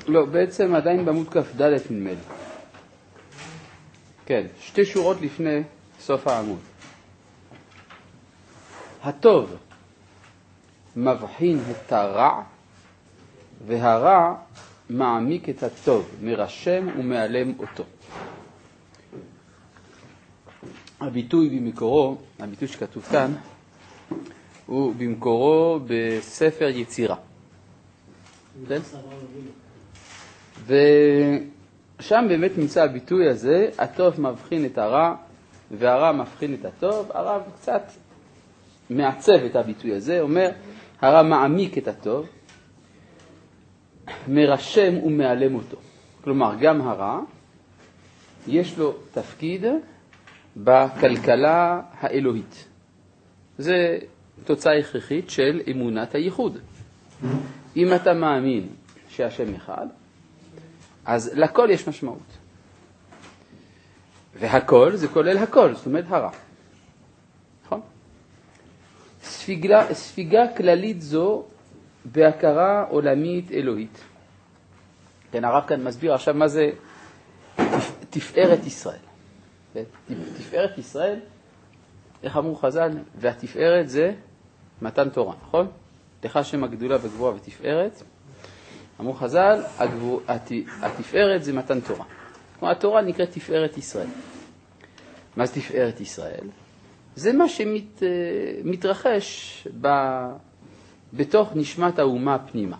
לא, בעצם עדיין בעמוד כ"ד נדמה לי. כן, 2 שורות לפני סוף העמוד. הטוב מבחין את הרע, והרע מעמיק את הטוב, מרשם ומעלם אותו. הביטוי במקורו, הביטוי שכתוב כאן, הוא במקורו בספר יצירה. כן? ושם באמת נמצא הביטוי הזה, הטוב מבחין את הרע, והרע מבחין את הטוב. הרב קצת מעצב את הביטוי הזה, אומר, הרע מעמיק את הטוב, מרשם ומעלם אותו. כלומר, גם הרע, יש לו תפקיד בכלכלה האלוהית. זה תוצאה הכרחית של אמונת הייחוד. אם אתה מאמין שהשם אחד, אז לכל יש משמעות. והכל זה כולל הכל, זאת אומרת הרע. נכון? ספיגה כללית זו בהכרה עולמית אלוהית. כן, הרב כאן מסביר עכשיו מה זה תפארת ישראל. תפארת ישראל, איך אמרו חז"ל? והתפארת זה מתן תורה, נכון? לך שם הגדולה וגבוהה ותפארת. אמרו חז"ל, התפארת זה מתן תורה. כלומר, התורה נקראת תפארת ישראל. מה זה תפארת ישראל? זה מה שמתרחש בתוך נשמת האומה פנימה.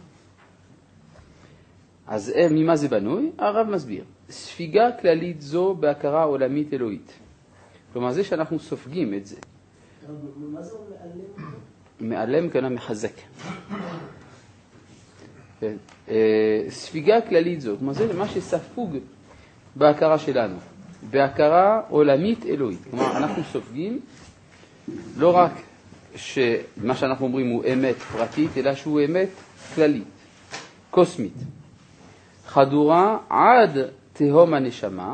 אז ממה זה בנוי? הרב מסביר. ספיגה כללית זו בהכרה עולמית אלוהית. כלומר, זה שאנחנו סופגים את זה. מה זה מעלם? מעלם כנראה מחזק. ספיגה כללית זו, כלומר, זה מה שספוג בהכרה שלנו. בהכרה עולמית אלוהית. כלומר, אנחנו סופגים לא רק שמה שאנחנו אומרים הוא אמת פרטית, אלא שהוא אמת כללית, קוסמית. חדורה עד תהום הנשמה,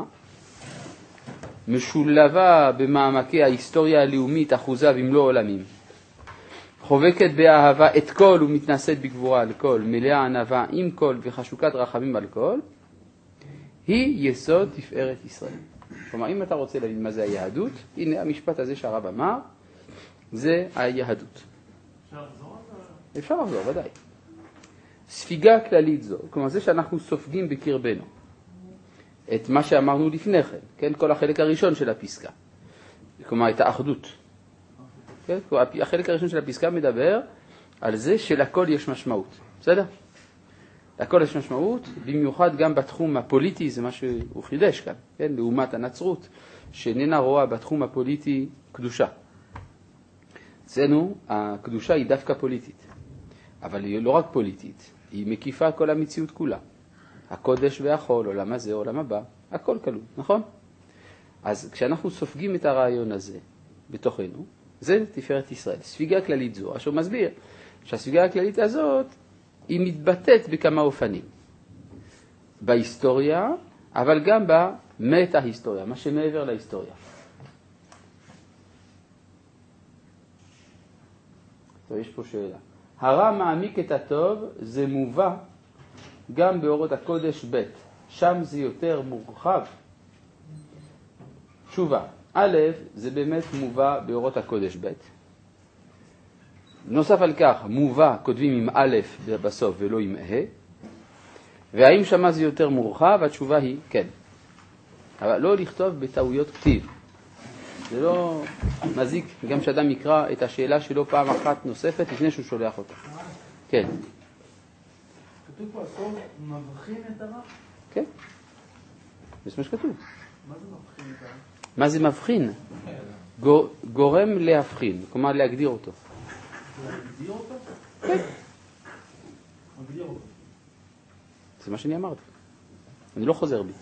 משולבה במעמקי ההיסטוריה הלאומית אחוזה במלוא עולמים. חובקת באהבה את כל ומתנשאת בגבורה על כל, מלאה ענווה עם כל וחשוקת רחמים על כל, היא יסוד תפארת ישראל. כלומר, אם אתה רוצה להבין מה זה היהדות, הנה המשפט הזה שהרב אמר, זה היהדות. אפשר לחזור? אפשר לחזור, ודאי. ספיגה כללית זו, כלומר זה שאנחנו סופגים בקרבנו את מה שאמרנו לפני כן, כן? כל החלק הראשון של הפסקה, כלומר את האחדות. כן? החלק הראשון של הפסקה מדבר על זה שלכל יש משמעות, בסדר? לכל יש משמעות, במיוחד גם בתחום הפוליטי, זה מה שהוא חידש כאן, כן? לעומת הנצרות, שאיננה רואה בתחום הפוליטי קדושה. אצלנו הקדושה היא דווקא פוליטית, אבל היא לא רק פוליטית, היא מקיפה כל המציאות כולה. הקודש והחול, עולם הזה, עולם הבא, הכל כלול, נכון? אז כשאנחנו סופגים את הרעיון הזה בתוכנו, זה תפארת ישראל. ספיגה כללית זו, אשר מסביר שהספיגה הכללית הזאת היא מתבטאת בכמה אופנים. בהיסטוריה, אבל גם במטה-היסטוריה, מה שמעבר להיסטוריה. טוב, יש פה שאלה. הרע מעמיק את הטוב, זה מובא גם באורות הקודש ב', שם זה יותר מורחב. תשובה, א', זה באמת מובא באורות הקודש ב'. נוסף על כך, מובא כותבים עם א' בסוף ולא עם ה'. והאם שמה זה יותר מורחב? התשובה היא כן. אבל לא לכתוב בטעויות כתיב. זה לא מזיק גם שאדם יקרא את השאלה שלו פעם אחת נוספת לפני שהוא שולח אותה. כן. כתוב פה הטוב מבחין את הרע? כן. זה מה שכתוב. מה זה מבחין את הרע? מה זה מבחין? גורם להבחין, כלומר להגדיר אותו. להגדיר אותו? כן. מגדיר אותו. זה מה שאני אמרתי. אני לא חוזר בי.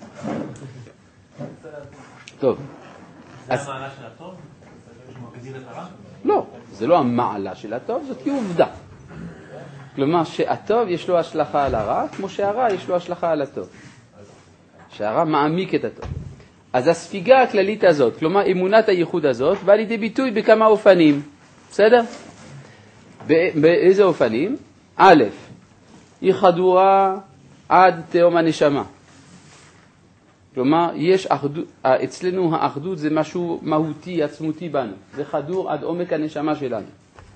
טוב. זה המעלה של הטוב? זה מגדיר את הרע? לא, זה לא המעלה של הטוב, זאת היא עובדה. כלומר שהטוב יש לו השלכה על הרע, כמו שהרע יש לו השלכה על הטוב. שהרע מעמיק את הטוב. אז הספיגה הכללית הזאת, כלומר אמונת הייחוד הזאת, באה לידי ביטוי בכמה אופנים. בסדר? באיזה אופנים? א', היא חדורה עד תהום הנשמה. כלומר, אצלנו האחדות זה משהו מהותי, עצמותי בנו. זה חדור עד עומק הנשמה שלנו.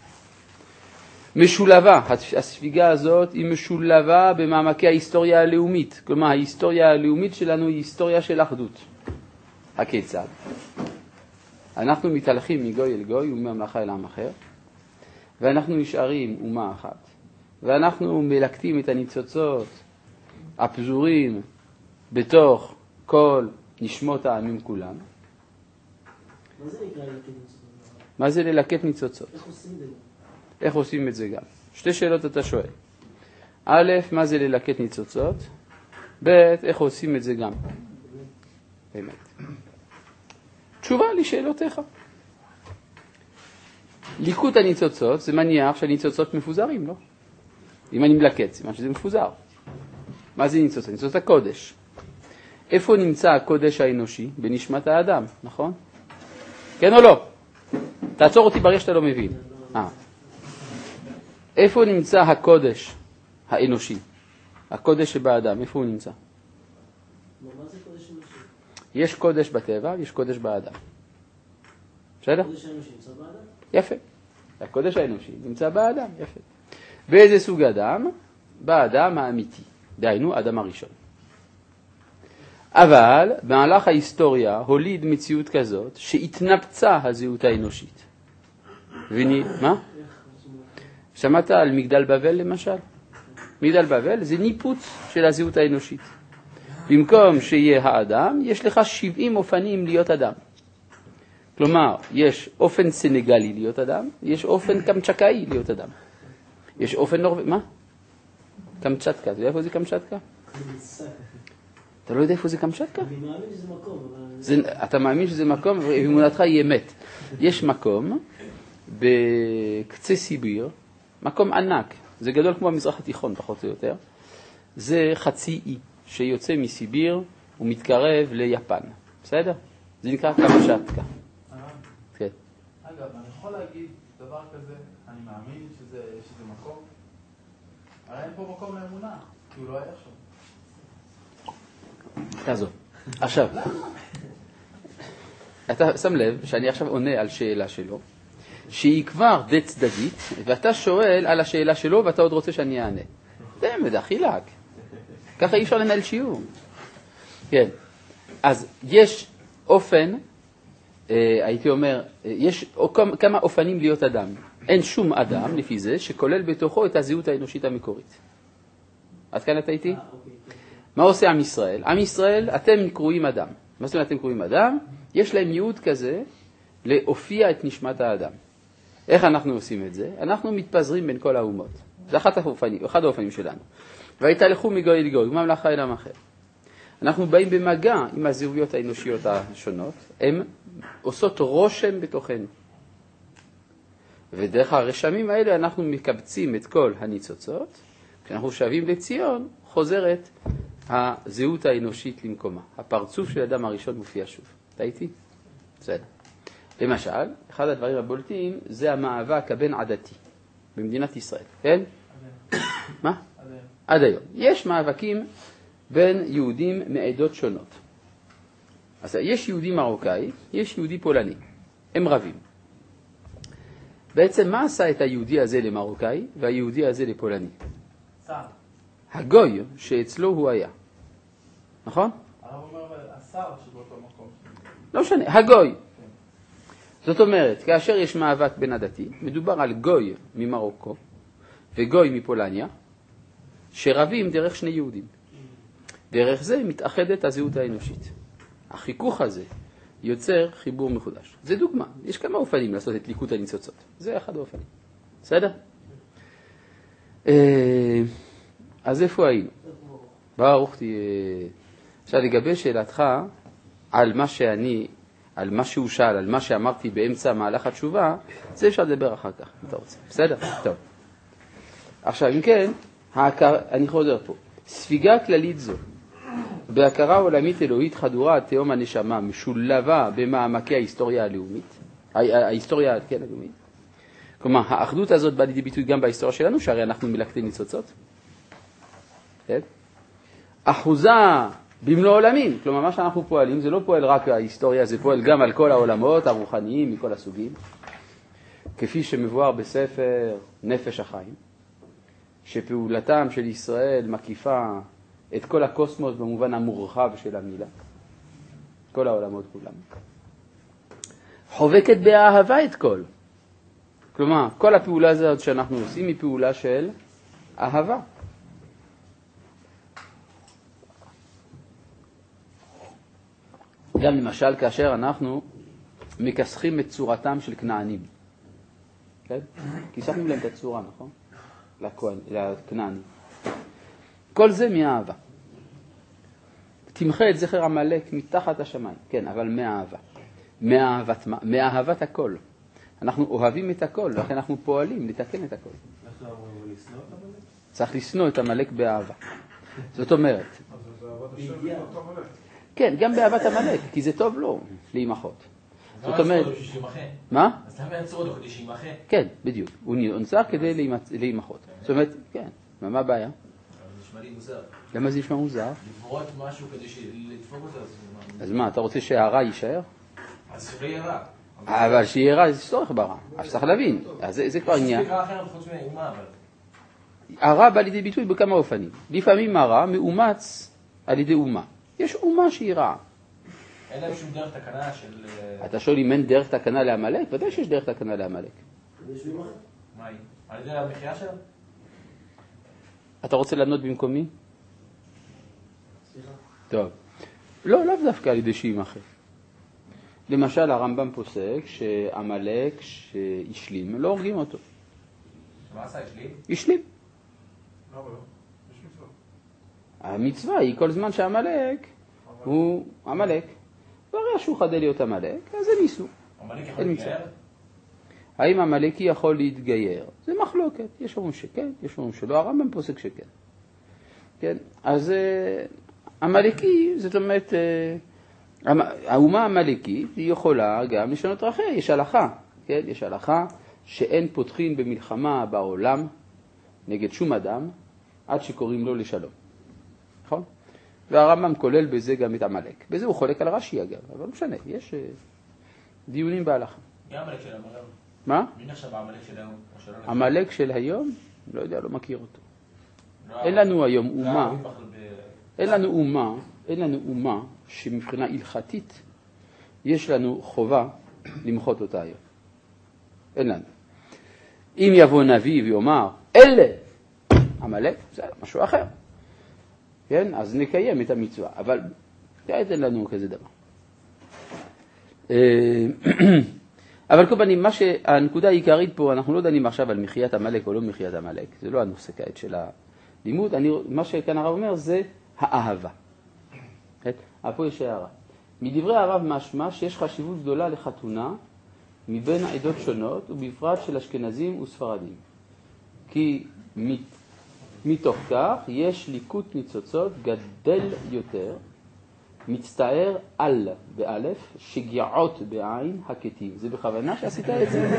משולבה, הספיגה הזאת היא משולבה במעמקי ההיסטוריה הלאומית. כלומר, ההיסטוריה הלאומית שלנו היא היסטוריה של אחדות. הכיצד? אנחנו מתהלכים מגוי אל גוי וממלכה אל עם אחר, ואנחנו נשארים אומה אחת, ואנחנו מלקטים את הניצוצות הפזורים בתוך כל נשמות העמים כולם. מה זה נקרא ללקט ניצוצות? מה זה ללקט ניצוצות? איך עושים את זה? איך עושים את זה גם? שתי שאלות אתה שואל. א', מה זה ללקט ניצוצות? ב', איך עושים את זה גם? באמת. תשובה לשאלותיך. ליקוט הניצוצות זה מניח שהניצוצות מפוזרים, לא? אם אני מלקט, זה מה שזה מפוזר. מה זה ניצוצות? ניצוצות הקודש. איפה נמצא הקודש האנושי? בנשמת האדם, נכון? כן או לא? תעצור אותי ברגע שאתה לא מבין. איפה נמצא הקודש האנושי? הקודש שבאדם, איפה הוא נמצא? מה זה קודש אנושי? יש קודש בטבע, יש קודש באדם. בסדר? קודש האנושי נמצא באדם? יפה. הקודש האנושי נמצא באדם, יפה. באיזה סוג אדם? באדם האמיתי. דהיינו, אדם הראשון. אבל במהלך ההיסטוריה הוליד מציאות כזאת שהתנפצה הזהות האנושית. מה? שמעת על מגדל בבל למשל? מגדל בבל זה ניפוץ של הזהות האנושית. במקום שיהיה האדם, יש לך 70 אופנים להיות אדם. כלומר, יש אופן סנגלי להיות אדם, יש אופן קמצ'קאי להיות אדם. יש אופן מה? קמצ'טקה. אתה יודע איפה זה קמצ'טקה? אתה לא יודע איפה זה קמצ'טקה? אני מאמין שזה מקום. אתה מאמין שזה מקום, ואמונתך היא אמת. יש מקום בקצה סיביר, מקום ענק, זה גדול כמו המזרח התיכון פחות או יותר, זה חצי אי שיוצא מסיביר ומתקרב ליפן. בסדר? זה נקרא קמצ'טקה. כן. אגב, אני יכול להגיד דבר כזה, אני מאמין שזה מקום, אבל אין פה מקום לאמונה, כי הוא לא היה שם. תעזוב. עכשיו, אתה שם לב שאני עכשיו עונה על שאלה שלו, שהיא כבר די צדדית, ואתה שואל על השאלה שלו ואתה עוד רוצה שאני אענה. זה מדחילק. ככה אי אפשר לנהל שיעור. כן. אז יש אופן, הייתי אומר, יש כמה אופנים להיות אדם. אין שום אדם, לפי זה, שכולל בתוכו את הזהות האנושית המקורית. עד כאן אתה איתי? מה עושה עם ישראל? עם ישראל, אתם קרואים אדם. מה זאת אומרת אתם קרואים אדם? יש להם ייעוד כזה להופיע את נשמת האדם. איך אנחנו עושים את זה? אנחנו מתפזרים בין כל האומות. זה אחד האופנים שלנו. והתהלכו מגוי אל גוי, וממלכה אל עם אחר. אנחנו באים במגע עם הזהויות האנושיות השונות, הן עושות רושם בתוכנו. ודרך הרשמים האלה אנחנו מקבצים את כל הניצוצות, כשאנחנו שבים לציון, חוזרת הזהות האנושית למקומה. הפרצוף של האדם הראשון מופיע שוב. אתה איתי? בסדר. למשל, אחד הדברים הבולטים זה המאבק הבין עדתי במדינת ישראל. כן? מה? עד היום. יש מאבקים בין יהודים מעדות שונות. אז יש יהודי מרוקאי, יש יהודי פולני. הם רבים. בעצם מה עשה את היהודי הזה למרוקאי והיהודי הזה לפולני? הגוי שאצלו הוא היה. נכון? הרב אומר השר שבאותו מקום. לא משנה, הגוי. זאת אומרת, כאשר יש מאבק בין הדתי, מדובר על גוי ממרוקו וגוי מפולניה, שרבים דרך שני יהודים. דרך זה מתאחדת הזהות האנושית. החיכוך הזה יוצר חיבור מחודש. זה דוגמה. יש כמה אופנים לעשות את ליקוט הניצוצות. זה אחד האופנים. בסדר? אז איפה היינו? ברוך תהיה. עכשיו לגבי שאלתך על מה שהוא שאל, על מה שאמרתי באמצע מהלך התשובה, זה אפשר לדבר אחר כך, אם אתה רוצה. בסדר? טוב. עכשיו, אם כן, אני חוזר פה. ספיגה כללית זו, בהכרה עולמית אלוהית חדורה, תהום הנשמה, משולבה במעמקי ההיסטוריה הלאומית, ההיסטוריה, כן, הלאומית. כלומר, האחדות הזאת באה לידי ביטוי גם בהיסטוריה שלנו, שהרי אנחנו מלקטי ניצוצות. כן? אחוזה במלוא עולמים, כלומר מה שאנחנו פועלים זה לא פועל רק ההיסטוריה, זה פועל גם על כל העולמות הרוחניים מכל הסוגים, כפי שמבואר בספר נפש החיים, שפעולתם של ישראל מקיפה את כל הקוסמוס במובן המורחב של המילה, כל העולמות כולם. חובקת באהבה את כל. כלומר, כל הפעולה הזאת שאנחנו עושים היא פעולה של אהבה. גם למשל כאשר אנחנו מכסחים את צורתם של כנענים. כן? כיסחנו להם את הצורה, נכון? לכנענים. כל זה מאהבה. תמחה את זכר המלאק מתחת השמיים. כן, אבל מאהבה. מאהבת הכל. אנחנו אוהבים את הכל, לכן אנחנו פועלים לתקן את הכל. צריך לשנוא את המלאק באהבה. זאת אומרת. כן, גם באהבת המלאק, כי זה טוב לו להימחות. זאת אומרת. מה? אז למה יצרו אותו כדי שימחה? כן, בדיוק. הוא נוצר כדי להימחות. זאת אומרת, כן. מה הבעיה? זה נשמע לי מוזר. למה זה נשמע מוזר? לברות משהו כדי לדפוק אותו. אז מה, אתה רוצה שהרע יישאר? אז שלא יהיה רע. אבל שיהיה רע זה צורך ברע. אז צריך להבין. אז זה כבר עניין. סליחה אחרת חוץ מאומה, אבל. הרע בא לידי ביטוי בכמה אופנים. לפעמים הרע מאומץ על ידי אומה. יש אומה שהיא רעה. אין להם שום דרך תקנה של... אתה שואל אם אין דרך תקנה לעמלק? ודאי שיש דרך תקנה לעמלק. מה היא? על ידי המחיה שלה? אתה רוצה לענות במקומי? סליחה. טוב. לא, לאו דווקא על ידי שימחה. למשל, הרמב"ם פוסק שעמלק שהשלים, לא הורגים אותו. מה עשה? השלים? השלים. לא, לא. יש מצווה. המצווה היא כל זמן שהמלאק הוא המלאק. ברגע שהוא חדל להיות המלאק, אז זה ניסו. המלאק יכול להתגייר? האם המלאקי יכול להתגייר? זה מחלוקת. יש אומרים שכן, יש אומרים שלא. הרמב"ם פוסק שכן. כן? אז המלאקי, זאת אומרת, האומה המלאקית היא יכולה גם לשנות דרכיה. יש הלכה, כן? יש הלכה שאין פותחין במלחמה בעולם נגד שום אדם עד שקוראים לו לשלום. נכון? והרמב"ם כולל בזה גם את המלאק. בזה הוא חולק על רש"י אגב, אבל לא משנה, יש דיונים בהלכה. מי המלאק של היום? מה? מי נחשב המלאק של היום? המלאק של היום? לא יודע, לא מכיר אותו. אין לנו היום אומה, אין לנו אומה שמבחינה הלכתית יש לנו חובה למחות אותה היום. אין לנו. אם יבוא נביא ויאמר, אלה המלאק, זה משהו אחר. כן? אז נקיים את המצווה, אבל אין לנו כזה דבר. אבל כל פנים, הנקודה העיקרית פה, אנחנו לא דנים עכשיו על מחיית המלאק או לא מחיית המלאק, זה לא הנושא כעת של הלימוד, מה שכאן הרב אומר זה האהבה. פה יש הערה. מדברי הרב משמע שיש חשיבות גדולה לחתונה מבין העדות שונות, ובפרט של אשכנזים וספרדים. כי מתוך כך יש ליקוט ניצוצות גדל יותר, מצטער על באלף, שגיעות בעין הקטים. זה בכוונה שעשית את זה?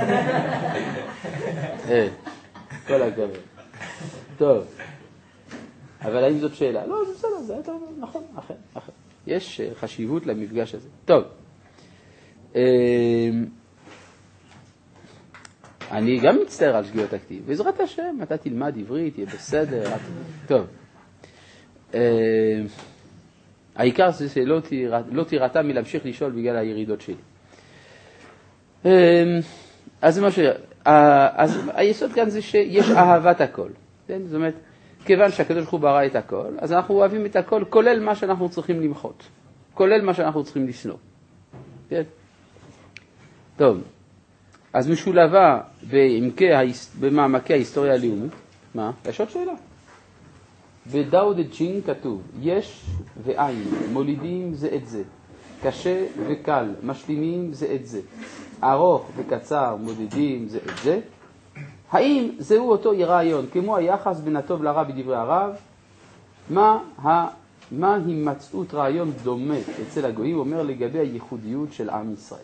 כל הכבוד. טוב. אבל האם זאת שאלה? לא, זה בסדר, זה טוב, נכון, אחר. יש חשיבות למפגש הזה. טוב. אני גם מצטער על שגיאות הכתיב. בעזרת השם, אתה תלמד עברית, יהיה בסדר. טוב. העיקר זה שלא תירתה מלהמשיך לשאול בגלל הירידות שלי. אז היסוד כאן זה שיש אהבת הכל. זאת אומרת, כיוון שהקדוש ברוך הוא ברא את הכל, אז אנחנו אוהבים את הכל, כולל מה שאנחנו צריכים למחות. כולל מה שאנחנו צריכים לשנוא. כן? טוב. אז משולבה במעמקי ההיסטוריה הלאומית. מה? יש עוד שאלה. בדאו דה ג'ינג כתוב, יש ואין, מולידים זה את זה. קשה וקל, משלימים זה את זה. ארוך וקצר, מודדים זה את זה. האם זהו אותו רעיון, כמו היחס בין הטוב לרע בדברי הרב? מה הימצאות רעיון דומה אצל הגויים, הוא אומר לגבי הייחודיות של עם ישראל.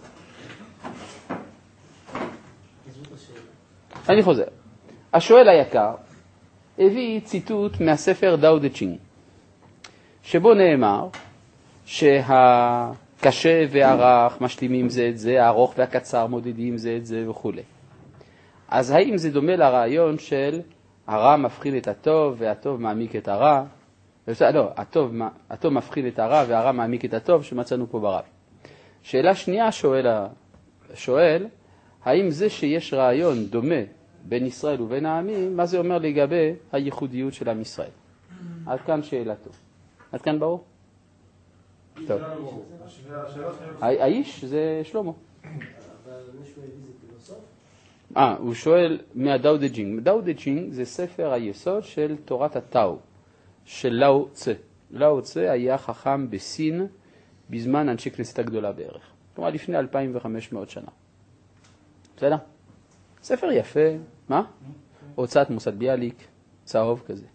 אני חוזר. השואל היקר הביא ציטוט מהספר דאו דה צ'ינג, שבו נאמר שהקשה והרך משלימים זה את זה, הארוך והקצר מודדים זה את זה וכו'. אז האם זה דומה לרעיון של הרע מפחיד את הטוב והטוב מעמיק את הרע? לא, הטוב מפחיד את הרע והרע מעמיק את הטוב שמצאנו פה ברב. שאלה שנייה שואל, האם זה שיש רעיון דומה בין ישראל ובין העמים, מה זה אומר לגבי הייחודיות של עם ישראל? עד כאן שאלתו. עד כאן ברור? טוב. האיש זה שלמה. אבל מישהו הביא זה פילוסוף? הוא שואל מהדאו דה ג'ינג. דאו דה ג'ינג זה ספר היסוד של תורת הטאו, של לאו צה. לאו צה היה חכם בסין בזמן אנשי כנסת הגדולה בערך. כלומר לפני 2500 שנה. בסדר? ספר יפה. מה? הוצאת מוסד ביאליק, צהוב כזה.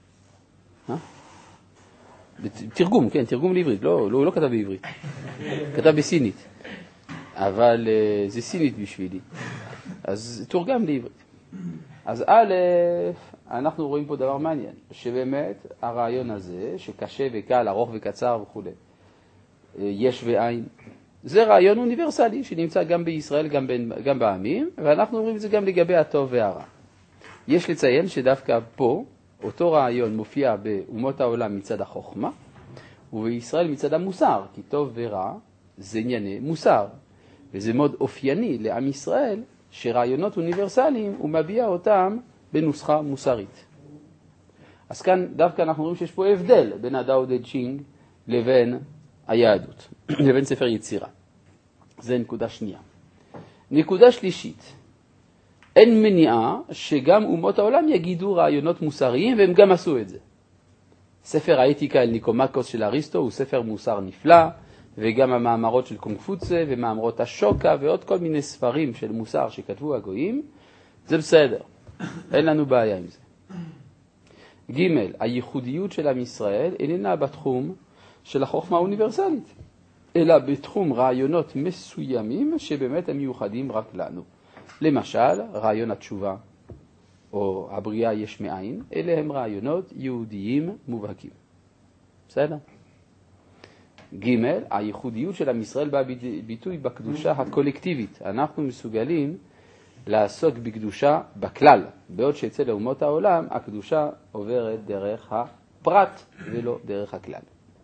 תרגום, כן, תרגום לעברית. הוא לא כתב בעברית. כתב בסינית. אבל זה סינית בשבילי. אז תורגם לעברית. אז א', אנחנו רואים פה דבר מעניין, שבאמת הרעיון הזה, שקשה וקל, ארוך וקצר וכו', יש ואין, זה רעיון אוניברסלי שנמצא גם בישראל, גם בעמים, ואנחנו רואים את זה גם לגבי הטוב והרע. יש לציין שדווקא פה, אותו רעיון מופיע באומות העולם מצד החוכמה, ובישראל מצד המוסר, כי טוב ורע זה ענייני מוסר, וזה מאוד אופייני לעם ישראל, שרעיונות אוניברסליים הוא מביע אותם בנוסחה מוסרית. אז כאן דווקא אנחנו רואים שיש פה הבדל בין הדאו דה ג'ינג לבין היהדות, לבין ספר יצירה. זה נקודה שנייה. נקודה שלישית, אין מניעה שגם אומות העולם יגידו רעיונות מוסריים, והם גם עשו את זה. ספר האתיקה אל ניקומקוס של אריסטו הוא ספר מוסר נפלא, וגם המאמרות של קונפוציה ומאמרות השוקה ועוד כל מיני ספרים של מוסר שכתבו הגויים, זה בסדר, אין לנו בעיה עם זה. ג' הייחודיות של עם ישראל איננה בתחום של החוכמה האוניברסלית, אלא בתחום רעיונות מסוימים שבאמת הם מיוחדים רק לנו. למשל, רעיון התשובה או הבריאה יש מאין, אלה הם רעיונות יהודיים מובהקים. בסדר? ג' הייחודיות של עם ישראל באה ביטוי בקדושה הקולקטיבית. אנחנו מסוגלים לעסוק בקדושה בכלל, בעוד שאצל אומות העולם הקדושה עוברת דרך הפרט ולא דרך הכלל.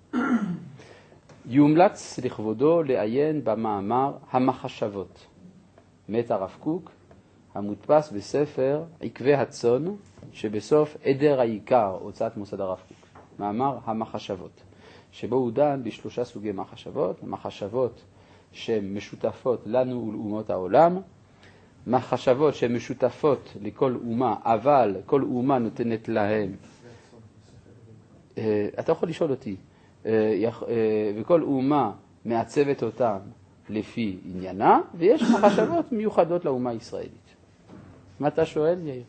יומלץ לכבודו לעיין במאמר המחשבות מאת הרב קוק, המודפס בספר עקבי הצאן שבסוף עדר העיקר, הוצאת מוסד הרב קוק. מאמר המחשבות, שבו הוא דן בשלושה סוגי מחשבות, מחשבות שהן משותפות לנו ולאומות העולם, מחשבות שהן משותפות לכל אומה, אבל כל אומה נותנת להם, אתה יכול לשאול אותי, וכל אומה מעצבת אותם לפי עניינה, ויש מחשבות מיוחדות לאומה הישראלית. מה אתה שואל, יאיר?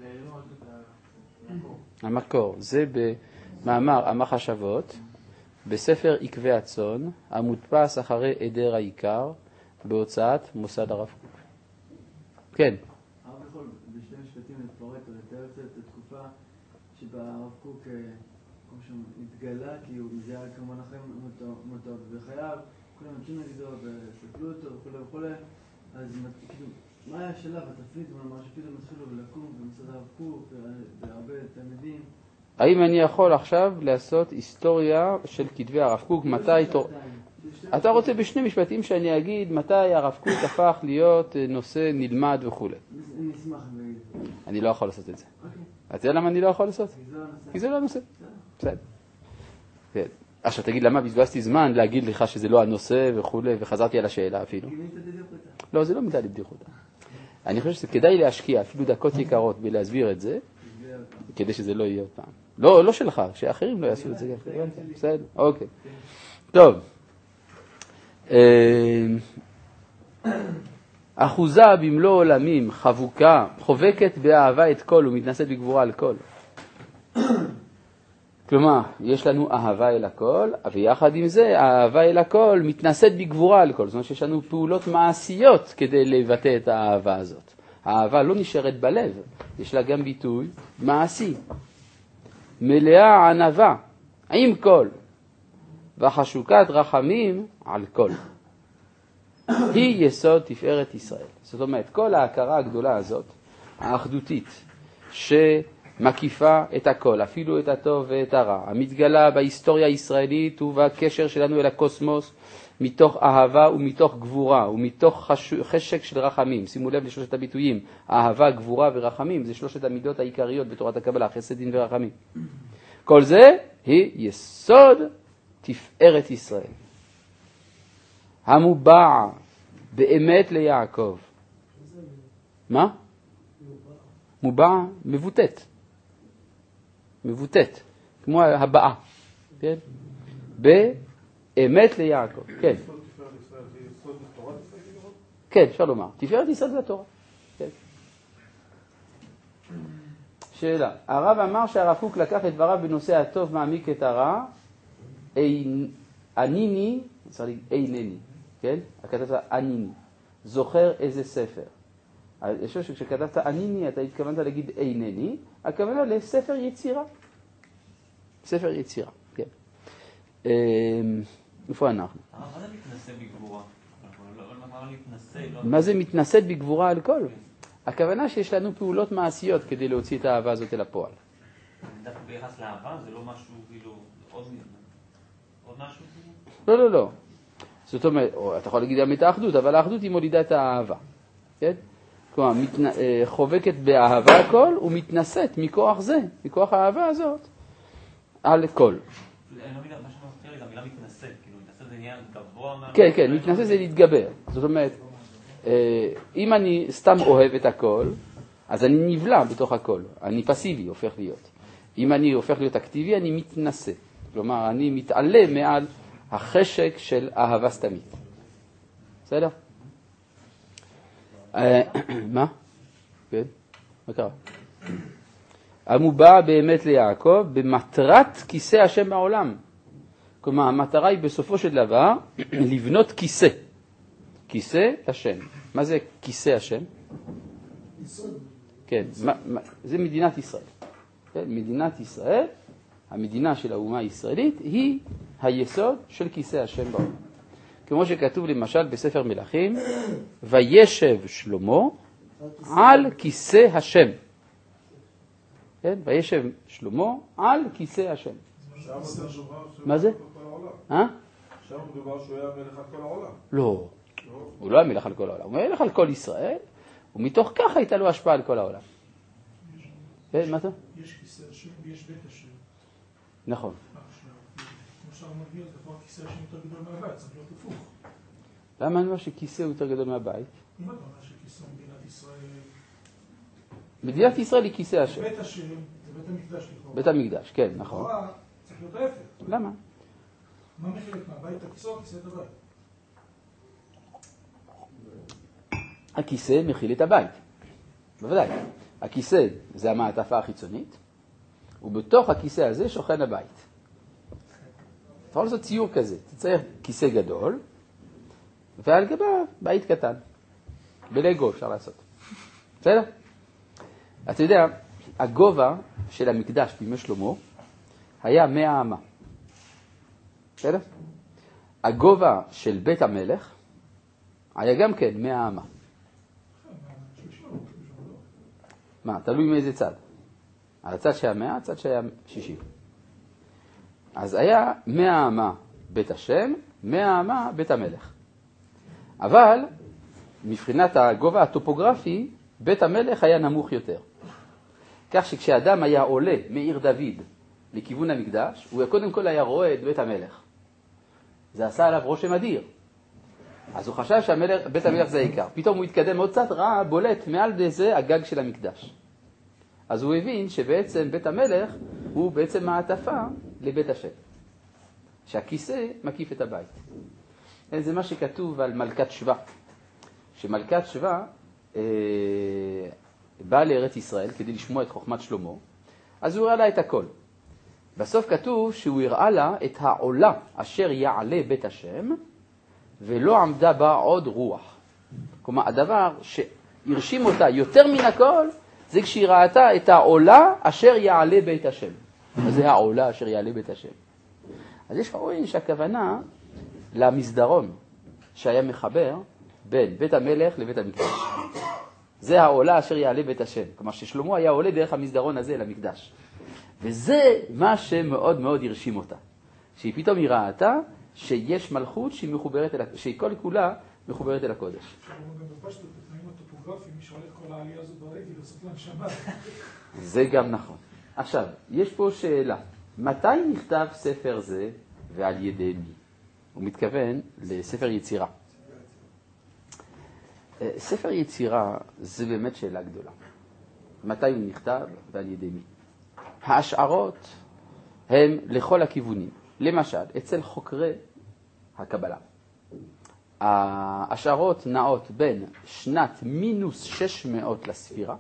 המקור, זה במאמר המחשבות, בספר עקבי הצאן, המודפס אחרי עדר העיקר, בהוצאת מוסד הרב קוק. כן. הרב יכול בשני משפטים לפרט או לתאר את התקופה שבה הרב קוק, כמו שהוא התגלה, כי הוא מזהה כמובן אחרי מותו בחייו, כולם נמצאים נגדו וסתלו אותו וכו', אז כאילו, מה היה השלב, התפנית, מה שפתאום התחילו לקום במוסד הרב קוק, והרבה תלמידים? האם אני יכול עכשיו לעשות היסטוריה של כתבי הרב קוק? מתי אתה רוצה בשני משפטים שאני אגיד מתי הרב קוק הפך להיות נושא נלמד וכו'? אני אשמח להגיד. אני לא יכול לעשות את זה. אתה יודע למה אני לא יכול לעשות? כי זה לא הנושא. בסדר. עכשיו תגיד למה בזבזתי זמן להגיד לך שזה לא הנושא וכו', וחזרתי על השאלה אפילו. לא, זה לא מידה לבדיחותה. אני חושב שכדאי להשקיע אפילו דקות יקרות בלהסביר את זה, כדי שזה לא יהיה עוד פעם. לא שלך, שאחרים לא יעשו את זה. בסדר, אוקיי. טוב. אחוזה במלוא עולמים, חבוקה, חובקת באהבה את כל ומתנשאת בגבורה על כל. כלומר, יש לנו אהבה אל הכל, ויחד עם זה, האהבה אל הכל מתנשאת בגבורה על כל. זאת אומרת שיש לנו פעולות מעשיות כדי לבטא את האהבה הזאת. האהבה לא נשארת בלב, יש לה גם ביטוי מעשי. מלאה ענווה, עם כל, וחשוקת רחמים על כל. היא יסוד תפארת ישראל. זאת אומרת, כל ההכרה הגדולה הזאת, האחדותית, שמקיפה את הכל, אפילו את הטוב ואת הרע, המתגלה בהיסטוריה הישראלית ובקשר שלנו אל הקוסמוס, מתוך אהבה ומתוך גבורה ומתוך חשק של רחמים. שימו לב לשלושת הביטויים, אהבה, גבורה ורחמים, זה שלושת המידות העיקריות בתורת הקבלה, חסד, דין ורחמים. כל זה היא יסוד תפארת ישראל. המובע באמת ליעקב. מה? מובע, מבוטט. מבוטט, כמו הבאה. כן? באמת ליעקב. כן. כן, אפשר לומר. תפארת ישראל זה התורה. כן. שאלה. הרב אמר שהרב קוק לקח את דבריו בנושא הטוב מעמיק את הרע. אניני, צריך להגיד אינני. כן? כתבת אניני. זוכר איזה ספר. אני חושב שכשכתבת אניני אתה התכוונת להגיד אינני, הכוונה לספר יצירה. ספר יצירה, כן. איפה אנחנו? מה זה מתנשא בגבורה? מה זה מתנשא בגבורה על כל? הכוונה שיש לנו פעולות מעשיות כדי להוציא את האהבה הזאת אל הפועל. דווקא ביחס לאהבה זה לא משהו, כאילו, עוד משהו? לא. זאת אומרת, אתה יכול להגיד גם את האחדות, אבל האחדות היא מולידה את האהבה. כן? כלומר, חובקת באהבה הכל ומתנשאת מכוח זה, מכוח האהבה הזאת, על כל. מה שמפריע לי, זה המילה מתנשא, כאילו, מתנשא זה עניין גבוה. כן, מתנשא זה להתגבר. זאת אומרת, אם אני סתם אוהב את הכל, אז אני נבלע בתוך הכל, אני פסיבי הופך להיות. אם אני הופך להיות אקטיבי, אני מתנשא. כלומר, אני מתעלה מעל החשק של אהבה סתמית. בסדר? מה? כן? מה קרה? המובע באמת ליעקב במטרת כיסא השם בעולם. כלומר, המטרה היא בסופו של דבר לבנות כיסא. כיסא השם. מה זה כיסא השם? כן, זה מדינת ישראל. כן, מדינת ישראל, המדינה של האומה הישראלית, היא היסוד של כיסא השם בעולם. כמו שכתוב למשל בספר מלכים, וישב שלמה על כיסא השם. כן, וישב שלמה על כיסא השם. מה זה? שם מדובר שהוא היה מלך על כל העולם. לא, הוא לא היה מלך על כל העולם, הוא היה מלך על כל ישראל, ומתוך כך הייתה לו השפעה על כל העולם. כן, מה אתה? יש כיסא השם ויש בית השם. נכון. כמו שהרב מביא, אז כבר כיסא השם יותר גדול מהבית, צריך להיות הפוך. למה אני אומר שכיסא הוא יותר גדול מהבית? אם אתה אומר שכיסא מדינת ישראל... מדינת ישראל היא כיסא השם. בית השם זה בית המקדש. בית המקדש, כן, נכון. צריך להיות ההפך. למה? מה מחלק מהבית הכיסא או כיסא את הבית? הכיסא מכיל את הבית. בוודאי. הכיסא זה המעטפה החיצונית, ובתוך הכיסא הזה שוכן הבית. אתה יכול לעשות ציור כזה. אתה צריך כיסא גדול, ועל גביו בית קטן. בלגו אפשר לעשות. בסדר? אתה יודע, הגובה של המקדש בימי שלמה היה 100 אמה. בסדר? הגובה של בית המלך היה גם כן 100 אמה. מה, תלוי מאיזה צד? על הצד שהיה 100, הצד שהיה 60. אז היה 100 אמה בית השם, 100 אמה בית המלך. אבל מבחינת הגובה הטופוגרפי, בית המלך היה נמוך יותר. כך שכשאדם היה עולה מעיר דוד לכיוון המקדש, הוא קודם כל היה רואה את בית המלך. זה עשה עליו רושם אדיר. אז הוא חשב שבית המלך זה העיקר. פתאום הוא התקדם עוד קצת, ראה בולט מעל זה הגג של המקדש. אז הוא הבין שבעצם בית המלך הוא בעצם מעטפה לבית השם. שהכיסא מקיף את הבית. זה מה שכתוב על מלכת שבא. שמלכת שבא באה לארץ ישראל כדי לשמוע את חוכמת שלמה, אז הוא הראה לה את הכל. בסוף כתוב שהוא הראה לה את העולה אשר יעלה בית השם, ולא עמדה בה עוד רוח. כלומר, הדבר שהרשים אותה יותר מן הכל, זה כשהיא ראתה את העולה אשר יעלה בית השם. אז זה העולה אשר יעלה בית השם. אז יש רואים שהכוונה למסדרון שהיה מחבר בין בית המלך לבית המקדש. זה העולה אשר יעלה בית השם. כלומר ששלמה היה עולה דרך המסדרון הזה למקדש. וזה מה שמאוד מאוד הרשים אותה. שהיא פתאום היא ראתה שיש מלכות שהיא מחוברת שהיא כל כולה מחוברת אל הקודש. אפשר לומר גם בפשטות, בתנאים הטופוגרפיים, מי שהולך כל העלייה הזאת ברגל, לעשות לנשמה. זה גם נכון. עכשיו, יש פה שאלה. מתי נכתב ספר זה ועל ידי מי? הוא מתכוון לספר יצירה. ספר יצירה זה באמת שאלה גדולה. מתי הוא נכתב ועל ידי מי? ההשערות הם לכל הכיוונים. למשל, אצל חוקרי הקבלה. ההשערות נעות בין שנת מינוס 600 לספירה,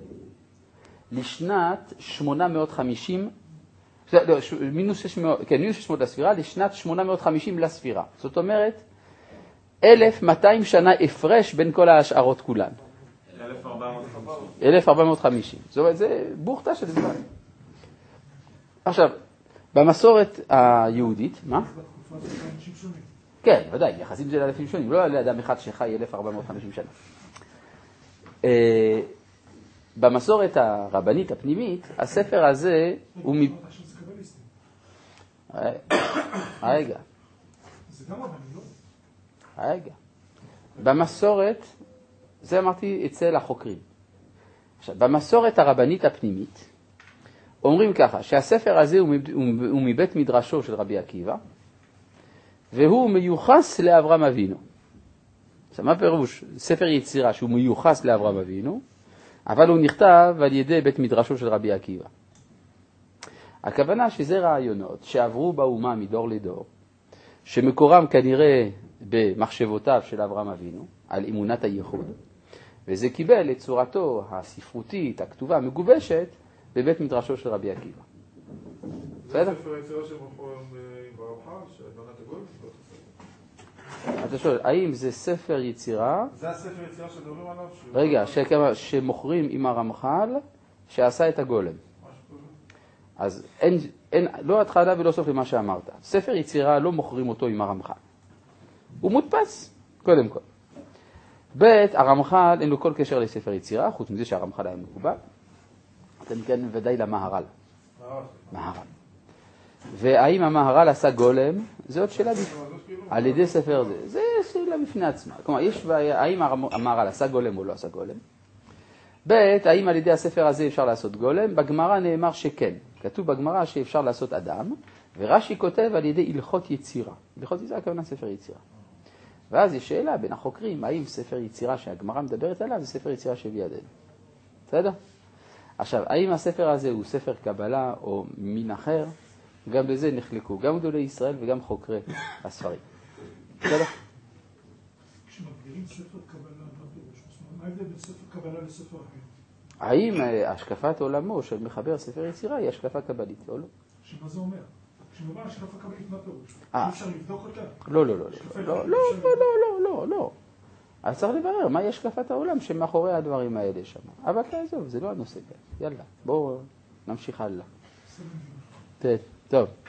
לשנת 850, מינוס 600 לספירה, לשנת 850 לספירה. זאת אומרת, 1200 שנה הפרש בין כל ההשערות כולן. 1450. זאת אומרת, זה בוכתה של דבר. עכשיו, במסורת היהודית, מה? בתקופה הזאת אנשים שונים. כן, ודאי, יחסים זה לאלפים שונים, לא לאדם אחד שחי 1450 שנה. במסורת הרבנית הפנימית, הספר הזה הוא רגע. זה גם רבני, לא? רגע. במסורת, זה אמרתי אצל החוקרים. עכשיו, במסורת הרבנית הפנימית, אומרים ככה, שהספר הזה הוא מבית מדרשו של רבי עקיבא, והוא מיוחס לאברהם אבינו. עכשיו, מה פירוש? ספר יצירה שהוא מיוחס לאברהם אבינו, אבל הוא נכתב על ידי בית מדרשו של רבי עקיבא. הכוונה שזה רעיונות שעברו באומה מדור לדור, שמקורם כנראה במחשבותיו של אברהם אבינו, על אמונת הייחוד, וזה קיבל את צורתו הספרותית, הכתובה, המגובשת, בבית מדרשו של רבי עקיבא. בסדר? זה ספר היצירה שמוכרים עם ברמח"ל, שבנת הגול? אתה שואל, האם זה ספר יצירה? זה הספר יצירה שדוברים עליו? רגע, שמוכרים עם הרמח"ל שעשה את הגולם. אז אין, לא התחלה ולא סוף למה שאמרת. ספר יצירה לא מוכרים אותו עם הרמח"ל. הוא מודפס, קודם כל. בית, הרמח"ל אין לו כל קשר לספר יצירה, חוץ מזה שהרמח"ל היה מקובל. אתם כן ודאי למהר"ל. מהר"ל. והאם המהר"ל עשה גולם? זה עוד שאלה על ידי ספר זה. זה שאלה בפני עצמה. כלומר, יש בעיה, האם המהר"ל עשה גולם או לא עשה גולם? בית, האם על ידי הספר הזה אפשר לעשות גולם? בגמרא נאמר שכן. כתוב בגמרא שאפשר לעשות אדם, ורש"י כותב על ידי הלכות יצירה. הלכות יצירה כמובן ספר יצירה. ואז יש שאלה בין החוקרים, האם ספר יצירה שהגמרא מדברת עליו זה ספר יצירה שבידינו. בסדר? עכשיו, האם הספר הזה הוא ספר קבלה או מין אחר? גם בזה נחלקו, גם גדולי ישראל וגם חוקרי הספרים. בסדר? כשמגדירים ספר קבלה, מה ההבדל בין ספר קבלה לספר אחר? האם השקפת עולמו של מחבר ספר יצירה היא השקפה קבלית או לא? שמה זה אומר? כשמדבר על השקפה קבלית, מה פירוש? אפשר לבדוק אותה? לא, לא, לא, לא. אז צריך לברר מהי השקפת העולם שמאחורי הדברים האלה שם. אבל תעזוב, זה לא הנושא כאן. יאללה, בואו נמשיך הלאה. טוב.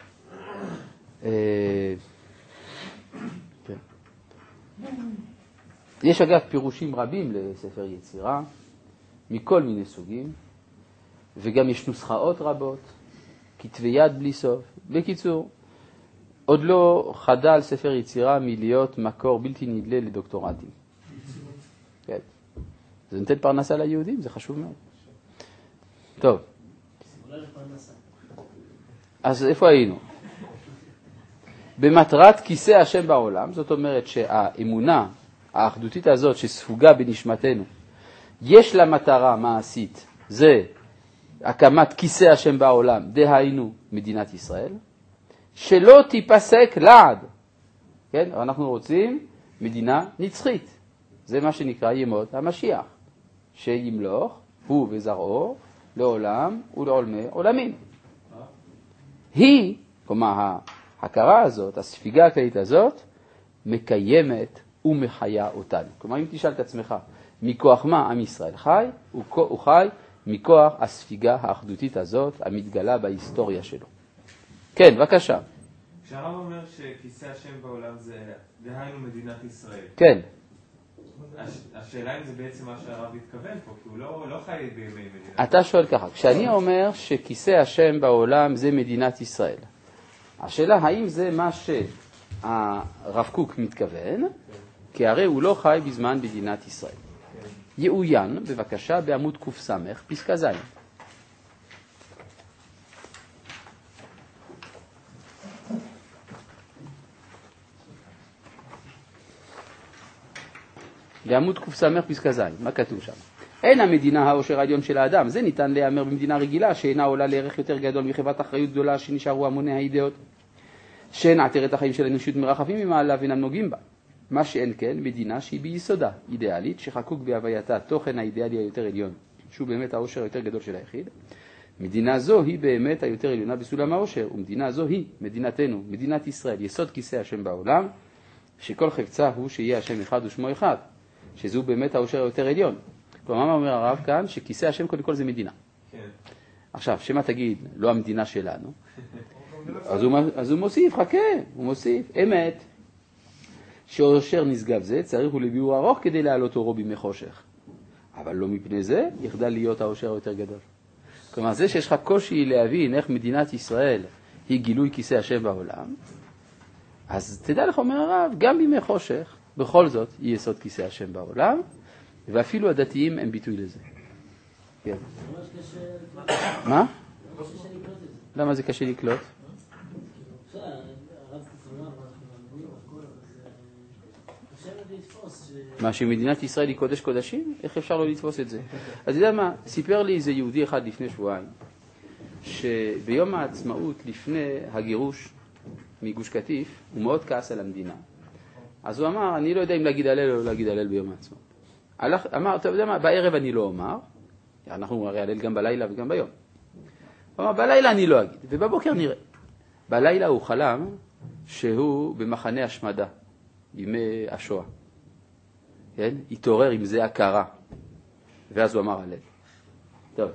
יש אגב פירושים רבים לספר יצירה, מכל מיני סוגים, וגם יש נוסחאות רבות, כתבי יד בלי סוף. בקיצור, עוד לא חדל ספר יצירה מלהיות מקור בלתי נדלה לדוקטורטים. כן. זה נותן פרנסה ליהודים, זה חשוב מאוד. טוב. אז איפה היינו? במטרת כיסא השם בעולם, זאת אומרת שהאמונה האחדותית הזאת שספוגה בנשמתנו, יש לה מטרה מעשית, זה הקמת כיסא השם בעולם, דהיינו מדינת ישראל, שלא תיפסק לעד. כן? אנחנו רוצים מדינה נצחית. זה מה שנקרא ימות המשיח, שימלוך הוא וזרעו לעולם ולעולמי עולמים. היא, כלומר ההכרה הזאת, הספיגה הכללית הזאת, מקיימת ומחיה אותנו. כלומר, אם תשאל את עצמך, מכוח מה עם ישראל חי? הוא חי מכוח הספיגה האחדותית הזאת, המתגלה בהיסטוריה שלו. כן, בבקשה. כשהרב אומר שכיסא השם בעולם זה, דהיינו מדינת ישראל. כן. השאלה אם זה בעצם מה שהרב התכוון פה, כי הוא לא חי בימי מדינת. אתה שואל ככה, כשאני אומר שכיסא השם בעולם זה מדינת ישראל, השאלה האם זה מה שהרב קוק מתכוון, כי הרי הוא לא חי בזמן מדינת ישראל. יעוין, בבקשה, בעמוד ק"ס, פסקה ז'. בעמוד ק"ס פסקה ז', מה כתוב שם? אין המדינה העושר העליון של האדם, זה ניתן להיאמר במדינה רגילה שאינה עולה לערך יותר גדול מחברת אחריות גדולה שנשארו המוני האידאות, שאין עטרת החיים של האנושות מרחפים ממעלה ואינם נוגעים בה. מה שאין כן, מדינה שהיא ביסודה אידיאלית, שחקוק בהווייתה תוכן האידיאלי היותר עליון, שהוא באמת העושר היותר גדול של היחיד. מדינה זו היא באמת היותר עליונה בסולם העושר, ומדינה זו היא מדינתנו, מדינת ישראל, יסוד כיסא השם בעולם, שכל חפצה הוא שיהיה השם אחד ושמו אחד, שזו באמת העושר היותר עליון. כלומר, מה אומר הרב כאן? שכיסא השם קודם כל זה מדינה. כן. עכשיו, שמה תגיד, לא המדינה שלנו, אז הוא מוסיף, חכה, הוא מוסיף, אמת, שעושר נשגב זה צריך הוא לביאור ארוך כדי להעלות אורו בימי חושך. אבל לא מפני זה יחדל להיות העושר היותר גדול. כלומר, זה שיש לך קושי להבין איך מדינת ישראל היא גילוי כיסא השם בעולם, אז תדע לך, אומר הרב, גם בימי חושך, בכל זאת היא יסוד כיסא השם בעולם, ואפילו הדתיים הם ביטוי לזה. כן. מה? למה זה קשה לקלוט? מה, שמדינת ישראל היא קודש קודשים? איך אפשר לא לתפוס את זה? אז אתה יודע מה, סיפר לי איזה יהודי אחד לפני שבועיים, שביום העצמאות לפני הגירוש מגוש קטיף, הוא מאוד כעס על המדינה. אז הוא אמר, אני לא יודע אם להגיד הלל או לא להגיד הלל ביום העצמאות. אמר, אתה יודע מה, בערב אני לא אומר, אנחנו הרי הלל גם בלילה וגם ביום. הוא אמר, בלילה אני לא אגיד, ובבוקר נראה. בלילה הוא חלם שהוא במחנה השמדה, בימי השואה. כן? התעורר עם זה הכרה. ואז הוא אמר הלל. טוב.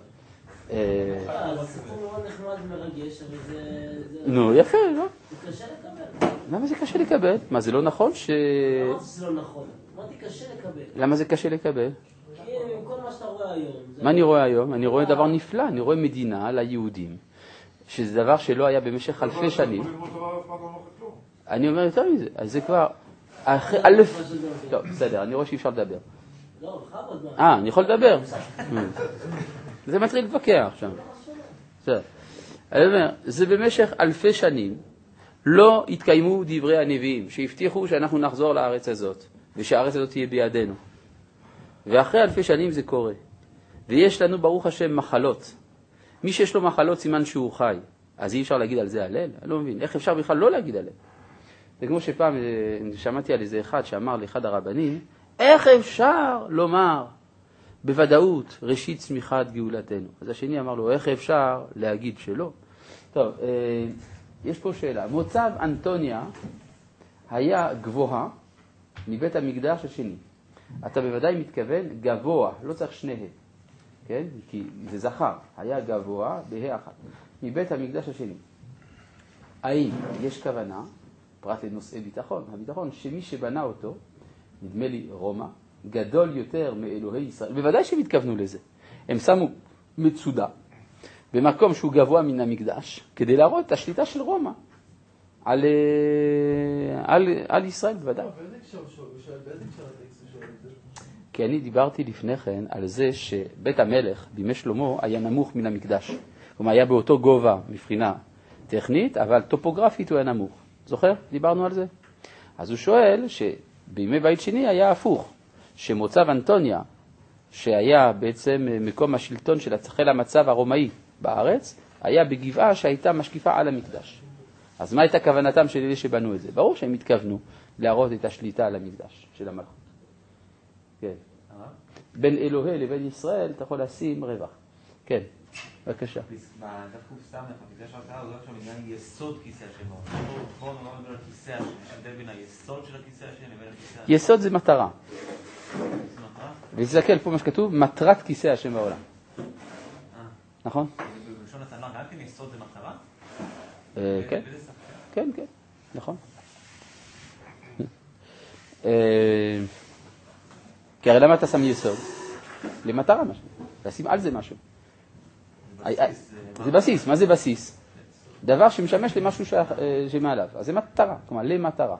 הסיפור מאוד נחמד מרגש, אבל זה... נו, יפה, לא? זה קשה לקבל. למה זה קשה לקבל? מה, זה לא נכון לא זה לא נכון. אמרתי קשה לקבל. למה זה קשה לקבל? כי עם כל מה שאתה רואה היום... מה אני רואה היום? אני רואה דבר נפלא, אני רואה מדינה ליהודים, שזה דבר שלא היה במשך אלפי שנים. אני אומר יותר מזה, אז זה כבר... טוב, בסדר, אני רואה שאי אפשר לדבר. לא, בכבוד. אני יכול לדבר. זה מתחיל להתווכח עכשיו. אני אומר, זה במשך אלפי שנים לא התקיימו דברי הנביאים שהבטיחו שאנחנו נחזור לארץ הזאת ושהארץ הזאת תהיה בידינו. ואחרי אלפי שנים זה קורה. ויש לנו ברוך השם מחלות. מי שיש לו מחלות סימן שהוא חי. אז אי אפשר להגיד על זה הלל? אני לא מבין. איך אפשר בכלל לא להגיד הלל? זה כמו שפעם שמעתי על איזה אחד שאמר לאחד הרבנים, איך אפשר לומר בוודאות ראשית צמיחת גאולתנו? אז השני אמר לו, איך אפשר להגיד שלא? טוב, יש פה שאלה. מוצב אנטוניה היה גבוה מבית המקדש השני. אתה בוודאי מתכוון גבוה, לא צריך שני ה, כן? כי זה זכר, היה גבוה בה אחת, מבית המקדש השני. האם יש כוונה, פרט לנושאי ביטחון, הביטחון שמי שבנה אותו, נדמה לי רומא, גדול יותר מאלוהי ישראל, בוודאי שהם התכוונו לזה. הם שמו מצודה במקום שהוא גבוה מן המקדש, כדי להראות את השליטה של רומא על ישראל בוודאי. באיזה הקשר הטקסט שואל את זה? כי אני דיברתי לפני כן על זה שבית המלך בימי שלמה היה נמוך מן המקדש. כלומר היה באותו גובה מבחינה טכנית, אבל טופוגרפית הוא היה נמוך. זוכר? דיברנו על זה. אז הוא שואל שבימי בית שני היה הפוך, שמוצב אנטוניה, שהיה בעצם מקום השלטון של חיל המצב הרומאי בארץ, היה בגבעה שהייתה משקיפה על המקדש. אז מה הייתה כוונתם של אלה שבנו את זה? ברור שהם התכוונו להראות את השליטה על המקדש של המלכות. כן. בין אלוהי לבין ישראל אתה יכול לשים רווח. כן, בבקשה. בדף קופסם, בקטע שאתה עוזר שם עניין יסוד כיסא השם. בואו נאמר על כיסא השם, יש הבדל בין היסוד של הכיסא השם לבין הכיסא השם. יסוד זה מטרה. ותסתכל פה מה שכתוב, מטרת כיסא השם בעולם. נכון? בלשון התנ"ך, גם כן יסוד זה מטרה? כן. כן, כן. נכון. כי הרי למה אתה שם יסוד? למטרה משהו, לשים על זה משהו. זה בסיס, מה זה בסיס? דבר שמשמש למשהו שמעליו, אז זה מטרה, כלומר למטרה.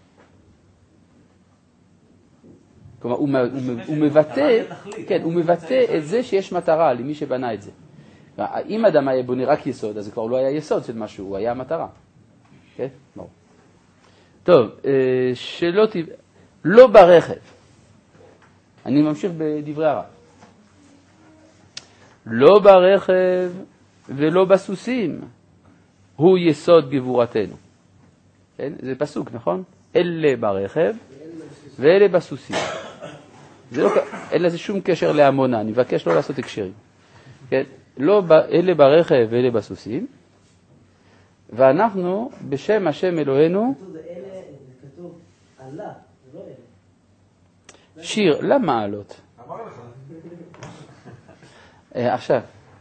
כלומר הוא מבטא את זה שיש מטרה למי שבנה את זה. אם אדם היה בונה רק יסוד, אז זה כבר לא היה יסוד של משהו, הוא היה מטרה. כן? ברור. טוב, לא ברכב. אני ממשיך בדברי הרב. לא ברכב ולא בסוסים הוא יסוד גבורתנו. כן? זה פסוק, נכון? אלה ברכב ואלה בסוסים. אין לזה שום קשר להמונה, אני מבקש לא לעשות הקשרים. כן? לא אלה ברכב ואלה בסוסים, ואנחנו בשם השם אלוהינו כתוב עלה, זה לא אלה. שיר, למה עלות? אמר לך. עכשיו,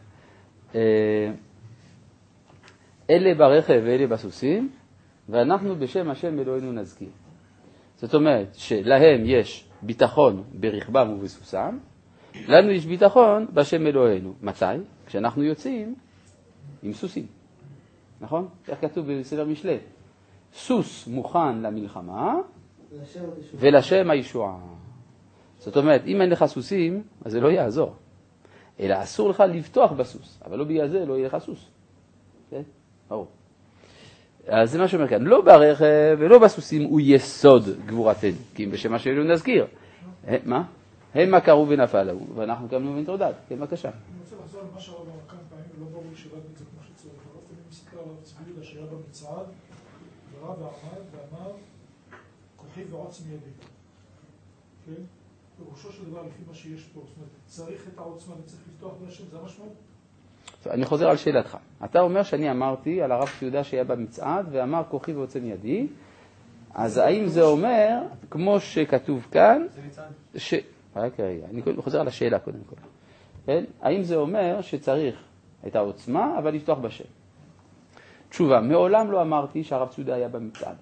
אלה ברכב ואלה בסוסים, ואנחנו בשם השם אלוהינו נזכיר. זאת אומרת שלהם יש ביטחון ברכבם ובסוסם, לנו יש ביטחון בשם אלוהינו. מתי? כשאנחנו יוצאים עם סוסים. נכון? איך כתוב בספר משלי? סוס מוכן למלחמה ולשם הישועה. זאת אומרת, אם אין לך סוסים, אז זה לא יעזור. אלא אסור לך לבטוח בסוס, אבל לא בגלל זה לא יהיה לך סוס. כן? ברור. אז זה מה שאומר כאן, לא ברכב ולא בסוסים הוא יסוד גבורתנו, כי אם בשם השם אלוהינו נזכיר. מה? הם קראו ונפל הוא, ואנחנו קמנו ונתעודד. כן, בבקשה. אני רוצה לחזור על מה שהרב אמר כמה פעמים, ולא ברור שבאתי את זה כמו שצריך. הרב תמיד מסתכל על הרב צבי יהודה שהיה במצעד, ורב ועמד ואמר, כוחי ועוצם ידי. כן? פירושו של דבר, לפי מה שיש פה, זאת אומרת, צריך את העוצמה וצריך לפתוח בהשם, זה המשמעות? אני חוזר על שאלתך. אתה אומר שאני אמרתי על הרב יהודה שהיה במצעד ואמר כוחי ועוצם ידי, אז האם זה אומר, כמו שכתוב כאן, רק רגע, אני חוזר על השאלה קודם כל. כן? האם זה אומר שצריך את העוצמה, אבל לפתוח בשם? תשובה, מעולם לא אמרתי שהרב יהודה היה במצעד.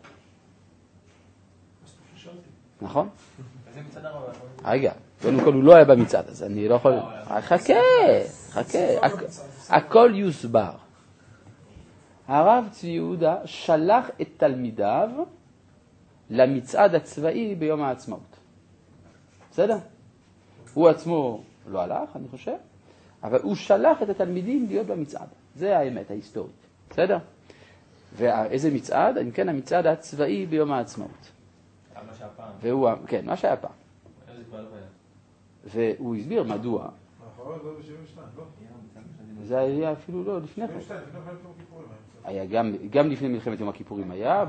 נכון? רגע, קודם כל הוא לא היה במצעד, אז אני לא יכול... חכה, הכל יוסבר. הרב צבי יהודה שלח את תלמידיו למצעד הצבאי ביום העצמאות. בסדר? הוא עצמו לא הלך, אני חושב, אבל הוא שלח את התלמידים להיות במצעד. זה האמת ההיסטורית. בסדר? ואיזה מצעד? אם כן, המצעד הצבאי ביום העצמאות. מה שהיה פעם. והוא, כן, מה שהיה פעם. איזה כבר לא היה. והוא הסביר מדוע. נכון, לא ב-72, לא? זה היה אפילו לא לפני כן. 72, לפני מלחמת יום הכיפורים. היה גם לפני מלחמת יום הכיפורים היה,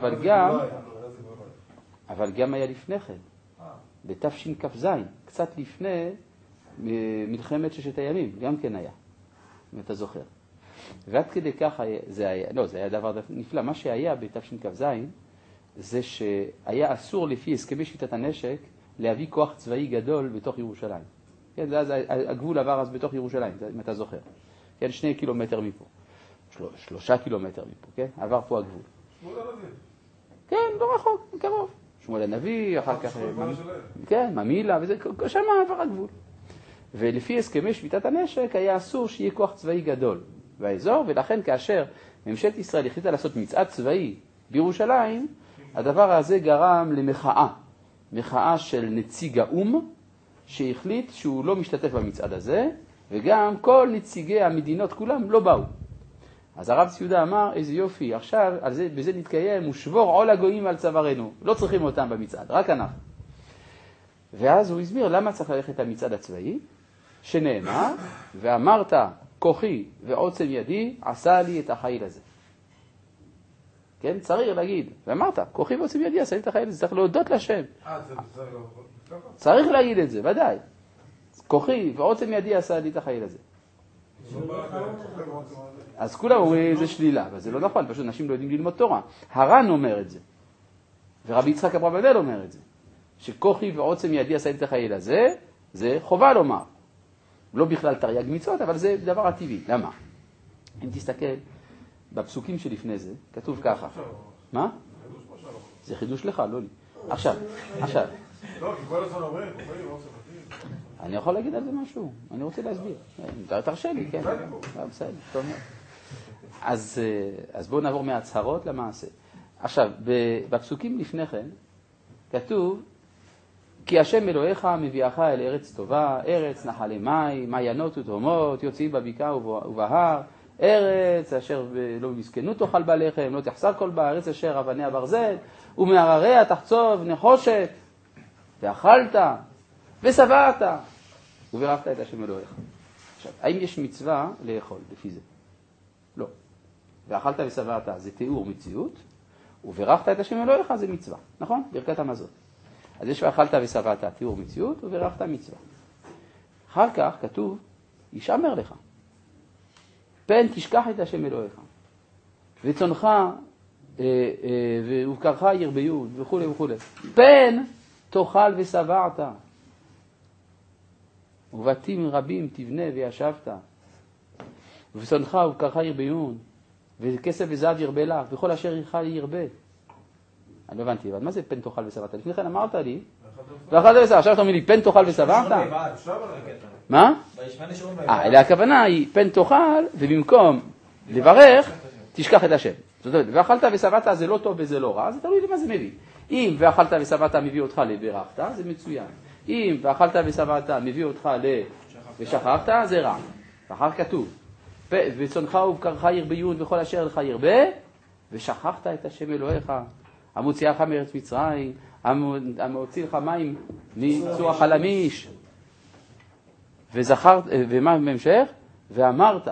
אבל גם היה לפני כן. בתשכ"ז, קצת לפני מלחמת ששת הימים, גם כן היה, אם אתה זוכר. ועד כדי כך זה היה דבר נפלא. מה שהיה בתשכ"ז זה שהיה אסור לפי הסכמי שביתת הנשק להביא כוח צבאי גדול בתוך ירושלים. כן, אז הגבול עבר אז בתוך ירושלים, אם אתה זוכר. כן, 2 קילומטר מפה. 3 קילומטר מפה, כן? עבר פה הגבול. שמואל הנביא. כן, לא רחוק, קרוב. שמואל הנביא, אחר כך... כן, ממילה, וזה, שם עבר הגבול. ולפי הסכמי שביתת הנשק היה אסור שיהיה כוח צבאי גדול באזור, ולכן כאשר ממשלת ישראל החליטה לעשות מצעד צבאי בירושלים, הדבר הזה גרם למחאה. מחאה של נציג האום, שהחליט שהוא לא משתתף במצעד הזה, וגם כל נציגי המדינות כולם לא באו. אז הרב צבי יהודה אמר, איזה יופי, עכשיו בזה נתקיים, ושבור עול הגויים על צווארנו. לא צריכים אותם במצעד, רק אנחנו. ואז הוא הסביר למה צריך ללכת למצעד הצבאי, שנאמר, ואמרת, כוחי ועוצם ידי עשה לי את החיל הזה. כן, צריך להגיד, ואמרת, כוחי ועוצם ידי עשה לי את החיל הזה, צריך להודות לשם. צריך להגיד את זה, ודאי. כוחי ועוצם ידי עשה לי את החיל הזה. אז כולם אומרים, זה שלילה, אבל זה לא נכון, פשוט אנשים לא יודעים ללמוד תורה. הר"ן אומר את זה, ורבי יצחק אברבנאל אומר את זה, שכוחי ועוצם ידי עשה לי את החיל הזה, זה חובה לומר. לא בכלל תרי"ג מצוות, אבל זה דבר הטבעי. למה? אם תסתכל בפסוקים שלפני זה, כתוב ככה. מה? זה חידוש לך, לא לי. עכשיו. לא, כי כל הזמן אומרים, כוכבים, לא ספקים. אני יכול להגיד על זה משהו, אני רוצה להסביר. תרשה לי, כן. בסדר, טוב מאוד. אז בואו נעבור מההצהרות למעשה. עכשיו, בפסוקים לפני כן, כתוב, כי השם אלוהיך מביאך אל ארץ טובה, ארץ נחלי מים, מעיינות ותהומות, יוצאים בבקעה ובהר, ארץ אשר לא במסכנות תאכל בה לחם, לא תחסר כל בה, ארץ אשר אבניה ברזל, ומהרריה תחצוב נחושת, ואכלת, ושבעת, וברכת את השם אלוהיך. עכשיו, האם יש מצווה לאכול לפי זה? לא. ואכלת ושבעת זה תיאור מציאות, וברכת את השם אלוהיך זה מצווה, נכון? ברכת המזון. אז יש ואכלת ושבעת תיאור מציאות, וברכת מצווה. אחר כך כתוב, ישמר לך. פן תשכח את השם אלוהיך, וצונך ובקרך ירביות וכו' וכו'. פן תאכל ושבעת, ובתים רבים תבנה וישבת, וצונך ובקרך ירביות, וכסף וזהב ירבה לך, וכל אשר יאכל ירבה. אני לא הבנתי, אבל מה זה פן תאכל ושבעת? לפני כן אמרת לי, ואכלת ושבעת, עכשיו אתה אומר לי פן תאכל ושבעת? מה? אלא הכוונה היא פן תאכל, ובמקום לברך, תשכח את השם. זאת אומרת, ואכלת ושבעת זה לא טוב וזה לא רע, זה תלוי למה זה מביא. אם ואכלת ושבעת מביא אותך לברכת, זה מצוין. אם ואכלת ושבעת מביא אותך ושכחת, זה רע. ואחר כתוב, וצונך ובקרך ירביות וכל אשר לך ירבה, ושכחת את השם אלוהיך, המוציאך מארץ מצרים, המוציא לך מים מצוח חלמיש. וזכרת, ומה בהמשך? ואמרת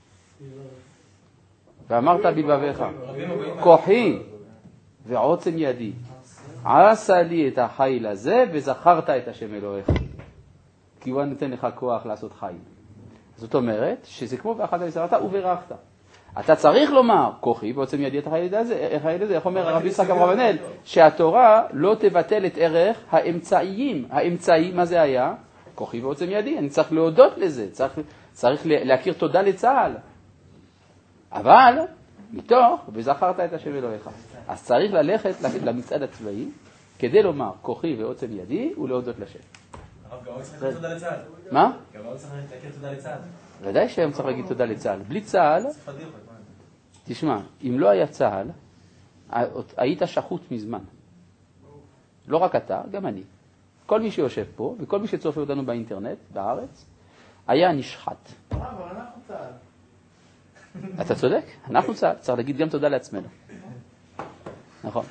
בלבביך, כוחי ועוצם ידי, עשה לי את החיל הזה, וזכרת את השם אלוהיך. כי הוא נותן לך כוח לעשות חיל. זאת אומרת, שזה כמו ואכלת ושבעת וברכת. אתה צריך לומר, כוחי ועוצם ידי את החיל הזה, איך אומר הרב יצחק אברבנאל, שהתורה לא תבטל את ערך האמצעיים. האמצעי, מה זה היה? כוחי ועוצם ידי, אני צריך להודות לזה, צריך להכיר תודה לצה"ל. אבל, מתוך, וזכרת את השם אלוהיך. אז צריך ללכת למצעד הצבאי, כדי לומר, כוחי ועוצם ידי, ולהודות לשם. הרב גאוי צריך להגיד תודה לצה"ל. מה? גאוי צריך להגיד תודה לצה"ל. ודאי שהיום צריך להגיד תודה לצה"ל. בלי צה"ל, תשמע, אם לא היה צה"ל, היית שחוט מזמן. לא רק אתה, גם אני. כל מי שיושב פה, וכל מי שצופה אותנו באינטרנט, בארץ, היה נשחט. אבל אנחנו צה"ל. אתה צודק, אנחנו צה"ל, צריך להגיד גם תודה לעצמנו. נכון.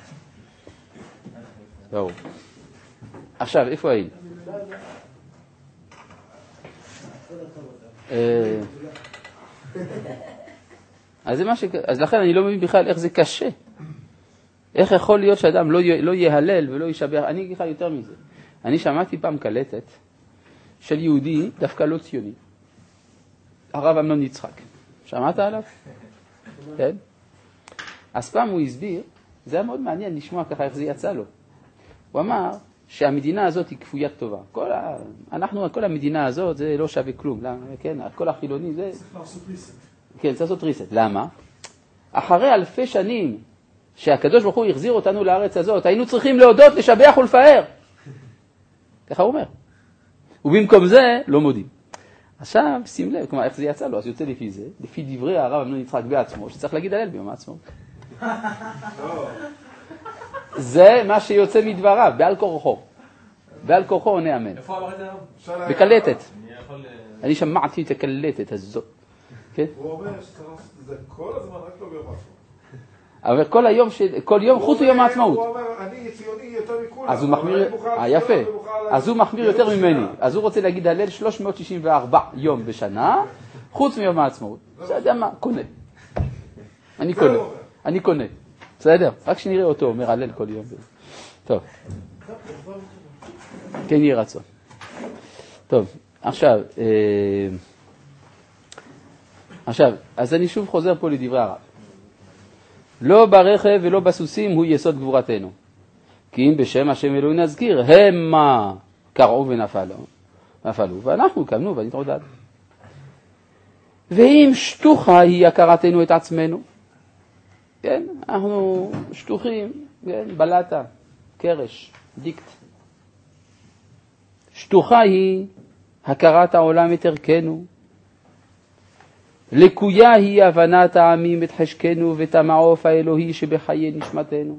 ברור. עכשיו, איפה היינו? אז לכן אני לא מבין בכלל איך זה קשה. איך יכול להיות שאדם לא יהלל ולא ישבח. אני אגיד לך יותר מזה. אני שמעתי פעם קלטת של יהודי דווקא לא ציוני. הרב אמנון יצחק. שמעת עליו? כן? אז פעם הוא הסביר, זה היה מאוד מעניין לשמוע ככה איך זה יצא לו. הוא אמר שהמדינה הזאת היא כפוית טובה. כל המדינה הזאת זה לא שווה כלום. כן? כל החילונים זה... צריך לעשות ריסט. כן, צריך לעשות ריסט. למה? אחרי אלפי שנים שהקדוש ברוך הוא החזיר אותנו לארץ הזאת, היינו צריכים להודות, לשבח ולפאר. ככה הוא אומר. ובמקום זה לא מודים. עכשיו, שים לב, כלומר, איך זה יצא לו? אז יוצא לפי זה, לפי דברי הרב אמנון יצחק בעצמו, שצריך להגיד הלל ביום העצמאות. זה מה שיוצא מדבריו, בעל כורחו. בעל כורחו עונה אמן. איפה אמר את זה? בקלטת. אני שמעתי את הקלטת הזאת. כן? הוא אומר שצריך לעשות את זה כל הזמן, רק לא ביום העצמאות. אבל כל יום חוץ מיום העצמאות. הוא אומר, אני ציוני יותר מכולם. אז הוא מחמיר, יפה. אז הוא מחמיר יותר ממני. אז הוא רוצה להגיד הלל 364 יום בשנה, חוץ מיום העצמאות. זה יודע מה, קונה. אני קונה. בסדר? רק שנראה אותו אומר הלל כל יום. טוב. כן יהיה רצון. טוב, עכשיו, אז אני שוב חוזר פה לדברי הרב. לא ברכב ולא בסוסים הוא יסוד גבורתנו. כי אם בשם השם אלוהים נזכיר, המה קרעו ונפלו, ואנחנו קמנו ונתעודד. ואם שטוחה היא הכרתנו את עצמנו, כן, אנחנו שטוחים, כן, בלטה, קרש, דיקט. שטוחה היא הכרת העולם את ערכנו. לקויה היא הבנת העמים את חשקנו ואת המעוף האלוהי שבחיי נשמתנו.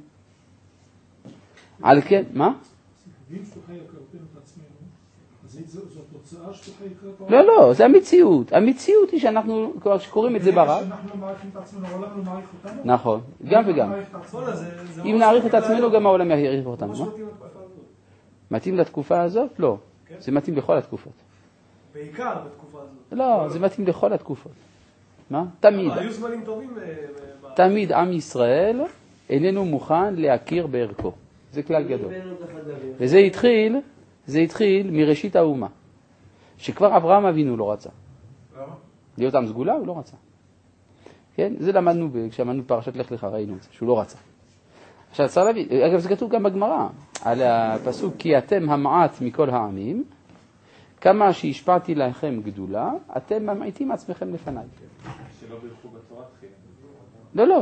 על כן, מה? ואם שטוחה הכרתנו את עצמנו, אז זו התוצאה שטוחה הכרת לא, העולם? לא, זה המציאות. המציאות היא שאנחנו, כבר שקוראים את זה ברב. שאנחנו לא מעריכים את עצמנו, העולם לא מעריך אותנו? נכון, גם וגם. אם נעריך את עצמנו, גם העולם יעריך אותנו. ממש מה? מתאים לתקופה הזאת. מתאים לתקופה הזאת? לא. זה מתאים לכל התקופות. בעיקר בתקופה הזאת. לא, זה מתאים לכל התקופות. מה? תמיד. היו זמנים טובים. תמיד עם ישראל איננו מוכן להכיר בערכו. זה כלל גדול. וזה התחיל מראשית האומה. שכבר אברהם אבינו לא רצה. למה? להיות עם סגולה הוא לא רצה. כן? זה למדנו כשלמדנו פרשת לך לך, ראינו את זה, שהוא לא רצה. עכשיו צריך להבין, אגב זה כתוב גם בגמרא, על הפסוק כי אתם המעט מכל העמים, כמה שהשפעתי לכם גדולה, אתם ממעיטים עצמכם לפניי. שלא בירכו בתורה תחילה. לא,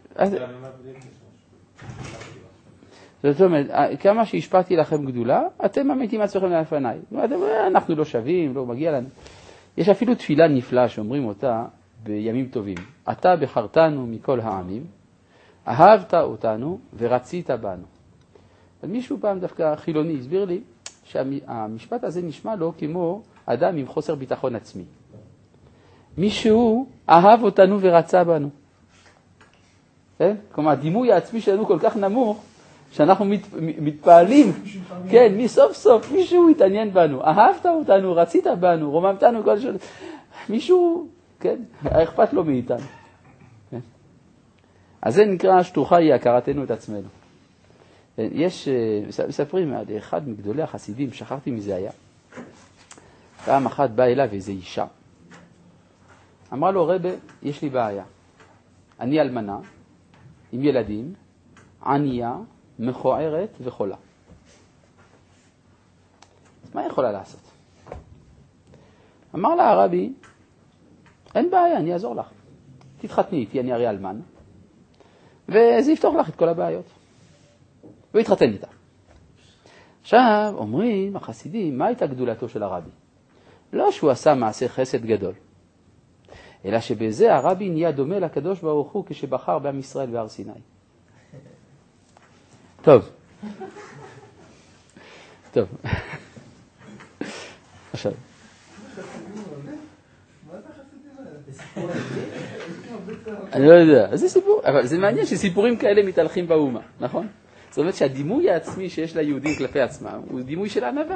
זאת אומרת, כמה שהשפעתי לכם גדולה, אתם ממעיטים עצמכם לפניי. אנחנו לא שווים, לא מגיע לנו. יש אפילו תפילה נפלאה שאומרים אותה בימים טובים. אתה בחרתנו מכל העמים, אהבת אותנו ורצית בנו. אז מישהו פעם דווקא חילוני הסביר לי שהמשפט הזה נשמע לו כמו אדם עם חוסר ביטחון עצמי. מישהו אהב אותנו ורצה בנו. כלומר, הדימוי העצמי שלנו כל כך נמוך, שאנחנו מתפעלים, כן, מסוף סוף מישהו התעניין בנו, אהבת אותנו, רצית בנו, רוממתנו כל שנה, מישהו, כן, אכפת לו מאיתנו. כן? אז זה נקרא שטוחה היא הכרתנו את עצמנו. יש, מספרים על אחד מגדולי החסידים, שכחתי מזה היה, פעם אחת באה אליו איזו אישה, אמרה לו רבי, יש לי בעיה, אני אלמנה, עם ילדים, ענייה, מכוערת וחולה. אז מה יכולה לעשות? אמר לה הרבי, אין בעיה, אני אעזור לך. תתחתני איתי, אני הרי אלמן, וזה יפתור לך את כל הבעיות. והוא התחתן איתה. עכשיו אומרים החסידים, מה הייתה גדולתו של הרבי? לא שהוא עשה מעשה חסד גדול, אלא שבזה הרבי נהיה דומה לקדוש ברוך הוא כשבחר בעם ישראל בהר סיני. טוב. עכשיו. אני לא יודע, זה סיפור, אבל זה מעניין שסיפורים כאלה מתהלכים באומה, נכון? זאת אומרת שהדימוי העצמי שיש ליהודים כלפי עצמם הוא דימוי של ענווה.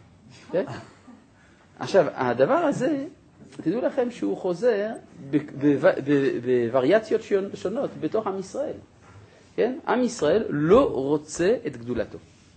עכשיו, הדבר הזה, תדעו לכם שהוא חוזר בווריאציות שונות בתוך עם ישראל. כן? עם ישראל לא רוצה את גדולתו.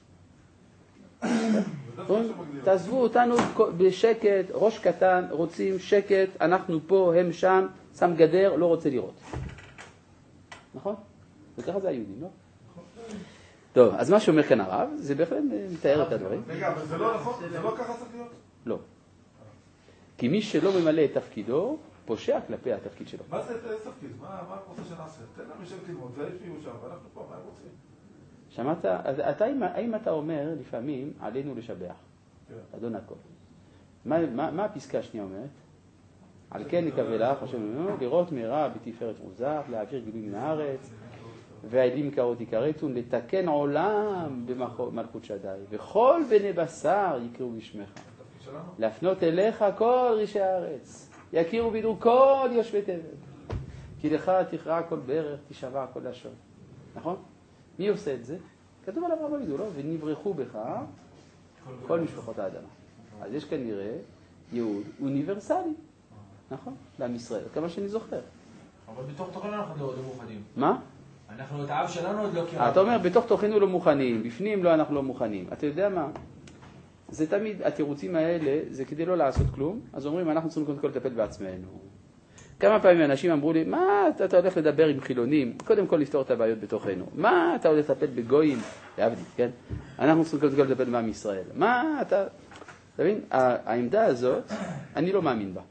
תעזבו אותנו בשקט, ראש קטן, רוצים שקט, אנחנו פה, הם שם, שם גדר, לא רוצה לראות. נכון? וככה זה היהודים, לא? טוב, אז מה שאומר כאן הרב, זה בהחלט מתאר את הדברים. רגע, אבל זה לא נכון? זה לא ככה צריך להיות? לא. כי מי שלא ממלא את תפקידו, פושע כלפי התפקיד שלו. מה זה תפקיד? מה אתה רוצה שנעשה? תן להם לשם תלמוד, זה יש מיהו שם, ואנחנו פה, מה הם רוצים? שמעת? האם אתה אומר לפעמים עלינו לשבח? אדון הכל. מה הפסקה השנייה אומרת? על כן נקווה לך, לראות מהרה בתפארת עוזך, להעביר גילוי מן הארץ, והעדים קרות יקרתון, לתקן עולם במלכות שדי, וכל בני בשר יקראו בשמך. להפנות אליך כל רישי הארץ, יכירו וידעו כל יושבי תבל. כי לך תכרע כל ברך, תשבע כל לשון. נכון? מי עושה את זה? כתוב על אברהם אבינו, לא? ונברחו בך כל משפחות האדמה. אז יש כנראה ייעוד אוניברסלי, נכון? לעם ישראל, כמה שאני זוכר. אבל בתוך תוכנו אנחנו לא מוכנים. מה? אנחנו את העם שלנו עוד לא קירבנו. אתה אומר, בתוך תוכנו לא מוכנים, בפנים לא, אנחנו לא מוכנים. אתה יודע מה? זה תמיד, התירוצים האלה, זה כדי לא לעשות כלום, אז אומרים, אנחנו צריכים קודם כל לטפל בעצמנו. כמה פעמים אנשים אמרו לי, מה אתה הולך לדבר עם חילונים? קודם כל לפתור את הבעיות בתוכנו. מה אתה הולך לטפל בגויים? להבדיל, כן? אנחנו צריכים קודם כל לטפל בעם ישראל. מה אתה... אתה מבין? העמדה הזאת, אני לא מאמין בה.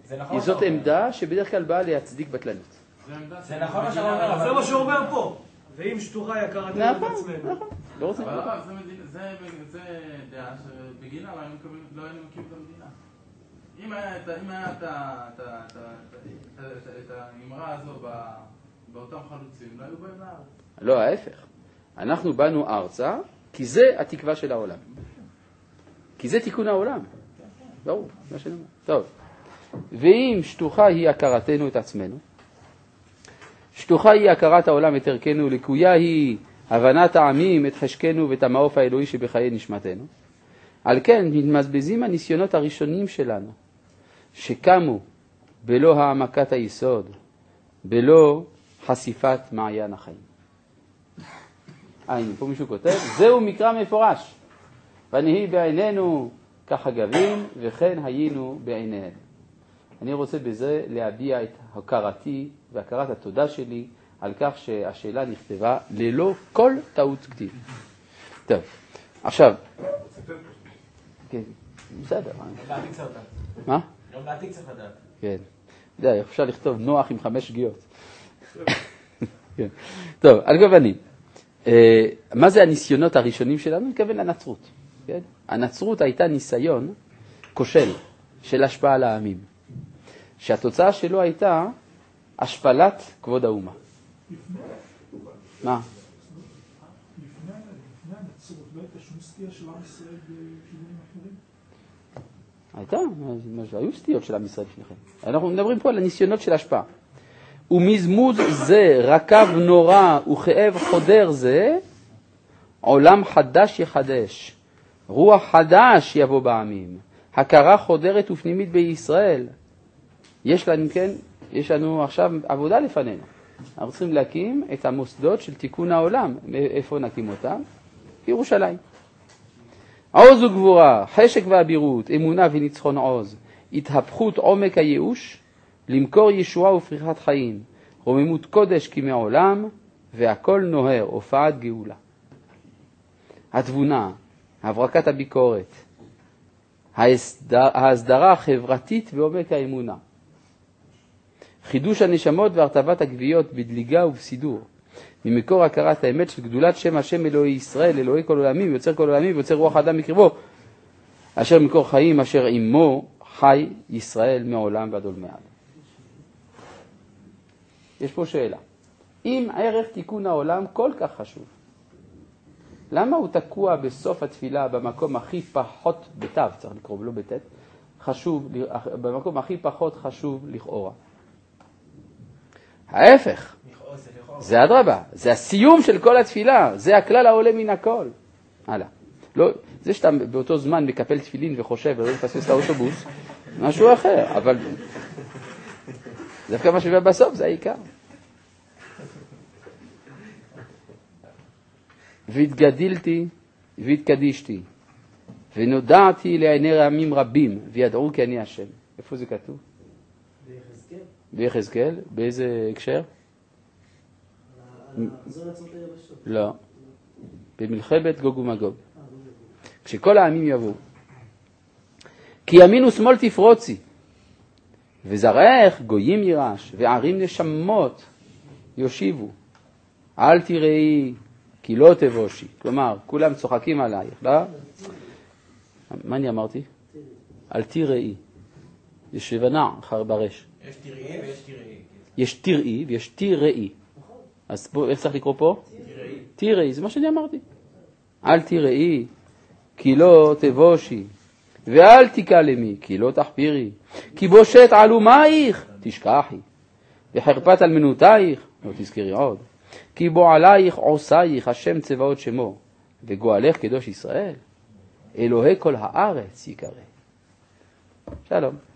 זאת עמדה שבדרך כלל באה להצדיק בטלנות. זה נכון מה שאתה אומר, זה מה שהוא אומר פה. ואם שטוחה יקרתנו את נכון, עצמנו. נכון. לא רוצים. אבל הרב, זה דעה שבגינה לא היינו מקים את המדינה. אם היה את האמרה הזו באותם חלוצים, לא היו בהם לארץ. לא, ההפך. אנחנו באנו ארצה, כי זה התקווה של העולם. כי זה תיקון העולם. ברור, מה שאני אומר. טוב. ואם שטוחה היא הכרתנו את עצמנו, שטוחה היא הכרת העולם את ערכנו, לקויה היא הבנת העמים את חשקנו ואת המעוף האלוהי שבחיי נשמתנו. על כן מתמזבזים הניסיונות הראשונים שלנו, שקמו בלא העמקת היסוד, בלא חשיפת מעיין החיים. הנה, פה מישהו כותב, זהו מקרא מפורש. ונהי בעינינו כחגבים, וכן היינו בעיניהם. אני רוצה בזה להביע את הכרתי והכרת התודה שלי על כך שהשאלה נכתבה ללא כל טעות כתיב. טוב, עכשיו. כן, בסדר. להעתיק צריך לדעת. מה? גם להעתיק צריך לדעת. כן. יודע, אפשר לכתוב נוח עם 5 שגיאות. כן. טוב, על גוונים. מה זה הניסיונות הראשונים שלנו? אני מתכוון לנצרות. כן? הנצרות הייתה ניסיון כושל של השפעה על העמים, שהתוצאה שלו הייתה השפלת כבוד האומה. מה? לפני הנצרות לא הייתה שום סטייה של עם ישראל בכיוונים אחרים? הייתה, היו סטיות של עם ישראל לפניכם. אנחנו מדברים פה על הניסיונות של השפעה. ומזמוז זה, רקב נורא וכאב חודר זה, עולם חדש יחדש, רוח חדש יבוא בעמים, הכרה חודרת ופנימית בישראל. יש לנו עכשיו עבודה לפנינו. אנחנו צריכים להקים את המוסדות של תיקון העולם. איפה נקים אותם? ירושלים. עוז וגבורה, חשק ואבירות, אמונה וניצחון עוז, התהפכות עומק הייאוש, למכור ישועה ופריחת חיים, רוממות קודש כמי עולם, והכל נוהר, הופעת גאולה. התבונה, הברקת הביקורת, ההסדרה החברתית ועומק האמונה, חידוש הנשמות והרטבת הגוויות בדליגה ובסידור, ממקור הכרת האמת של גדולת שם השם אלוהי ישראל, אלוהי כל עולמים, יוצר כל עולמים ויוצר רוח אדם מקרבו, אשר מקור חיים, אשר עמו חי ישראל מעולם ועד עולמי עד. יש פה שאלה. אם ערך תיקון העולם כל כך חשוב, למה הוא תקוע בסוף התפילה במקום הכי פחות, בתו צריך לקרוא, לא בתת, חשוב, במקום הכי פחות חשוב לכאורה? ההפך, זה אדרבה, זה הסיום של כל התפילה, זה הכלל העולה מן הכל. הלאה. לא, זה שאתה באותו זמן מקפל תפילין וחושב ולא מפספס את האוטובוס, משהו אחר, אבל דווקא מה שבא בסוף זה העיקר. והתגדלתי והתקדישתי ונודעתי לעיני רעמים רבים וידעו כי אני השם. איפה זה כתוב? ביחזקאל. ביחזקאל? באיזה הקשר? זו נצרות היבשות. לא. במלחמת גוג ומגוג. כשכל העמים יבואו. כי ימין ושמאל תפרוצי, וזרעך גויים יירש, וערים נשמות יושיבו. אל תראי, כי לא תבושי. כלומר, כולם צוחקים עלייך, לא? מה אני אמרתי? אל תראי. יש לבנה אחר ברש. יש תראי ויש תראי. יש תראי ויש תראי. אז בוא, איך צריך לקרוא פה? תראי. תראי, זה מה שאני אמרתי. אל תראי, כי לא תבושי, ואל תקלמי, כי לא תחפירי, כי בושת עלומייך, תשכחי, וחרפת אלמנותייך, לא תזכרי עוד, כי בועלייך עושייך, השם צבאות שמו, וגואלך קדוש ישראל, אלוהי כל הארץ יקרא. שלום.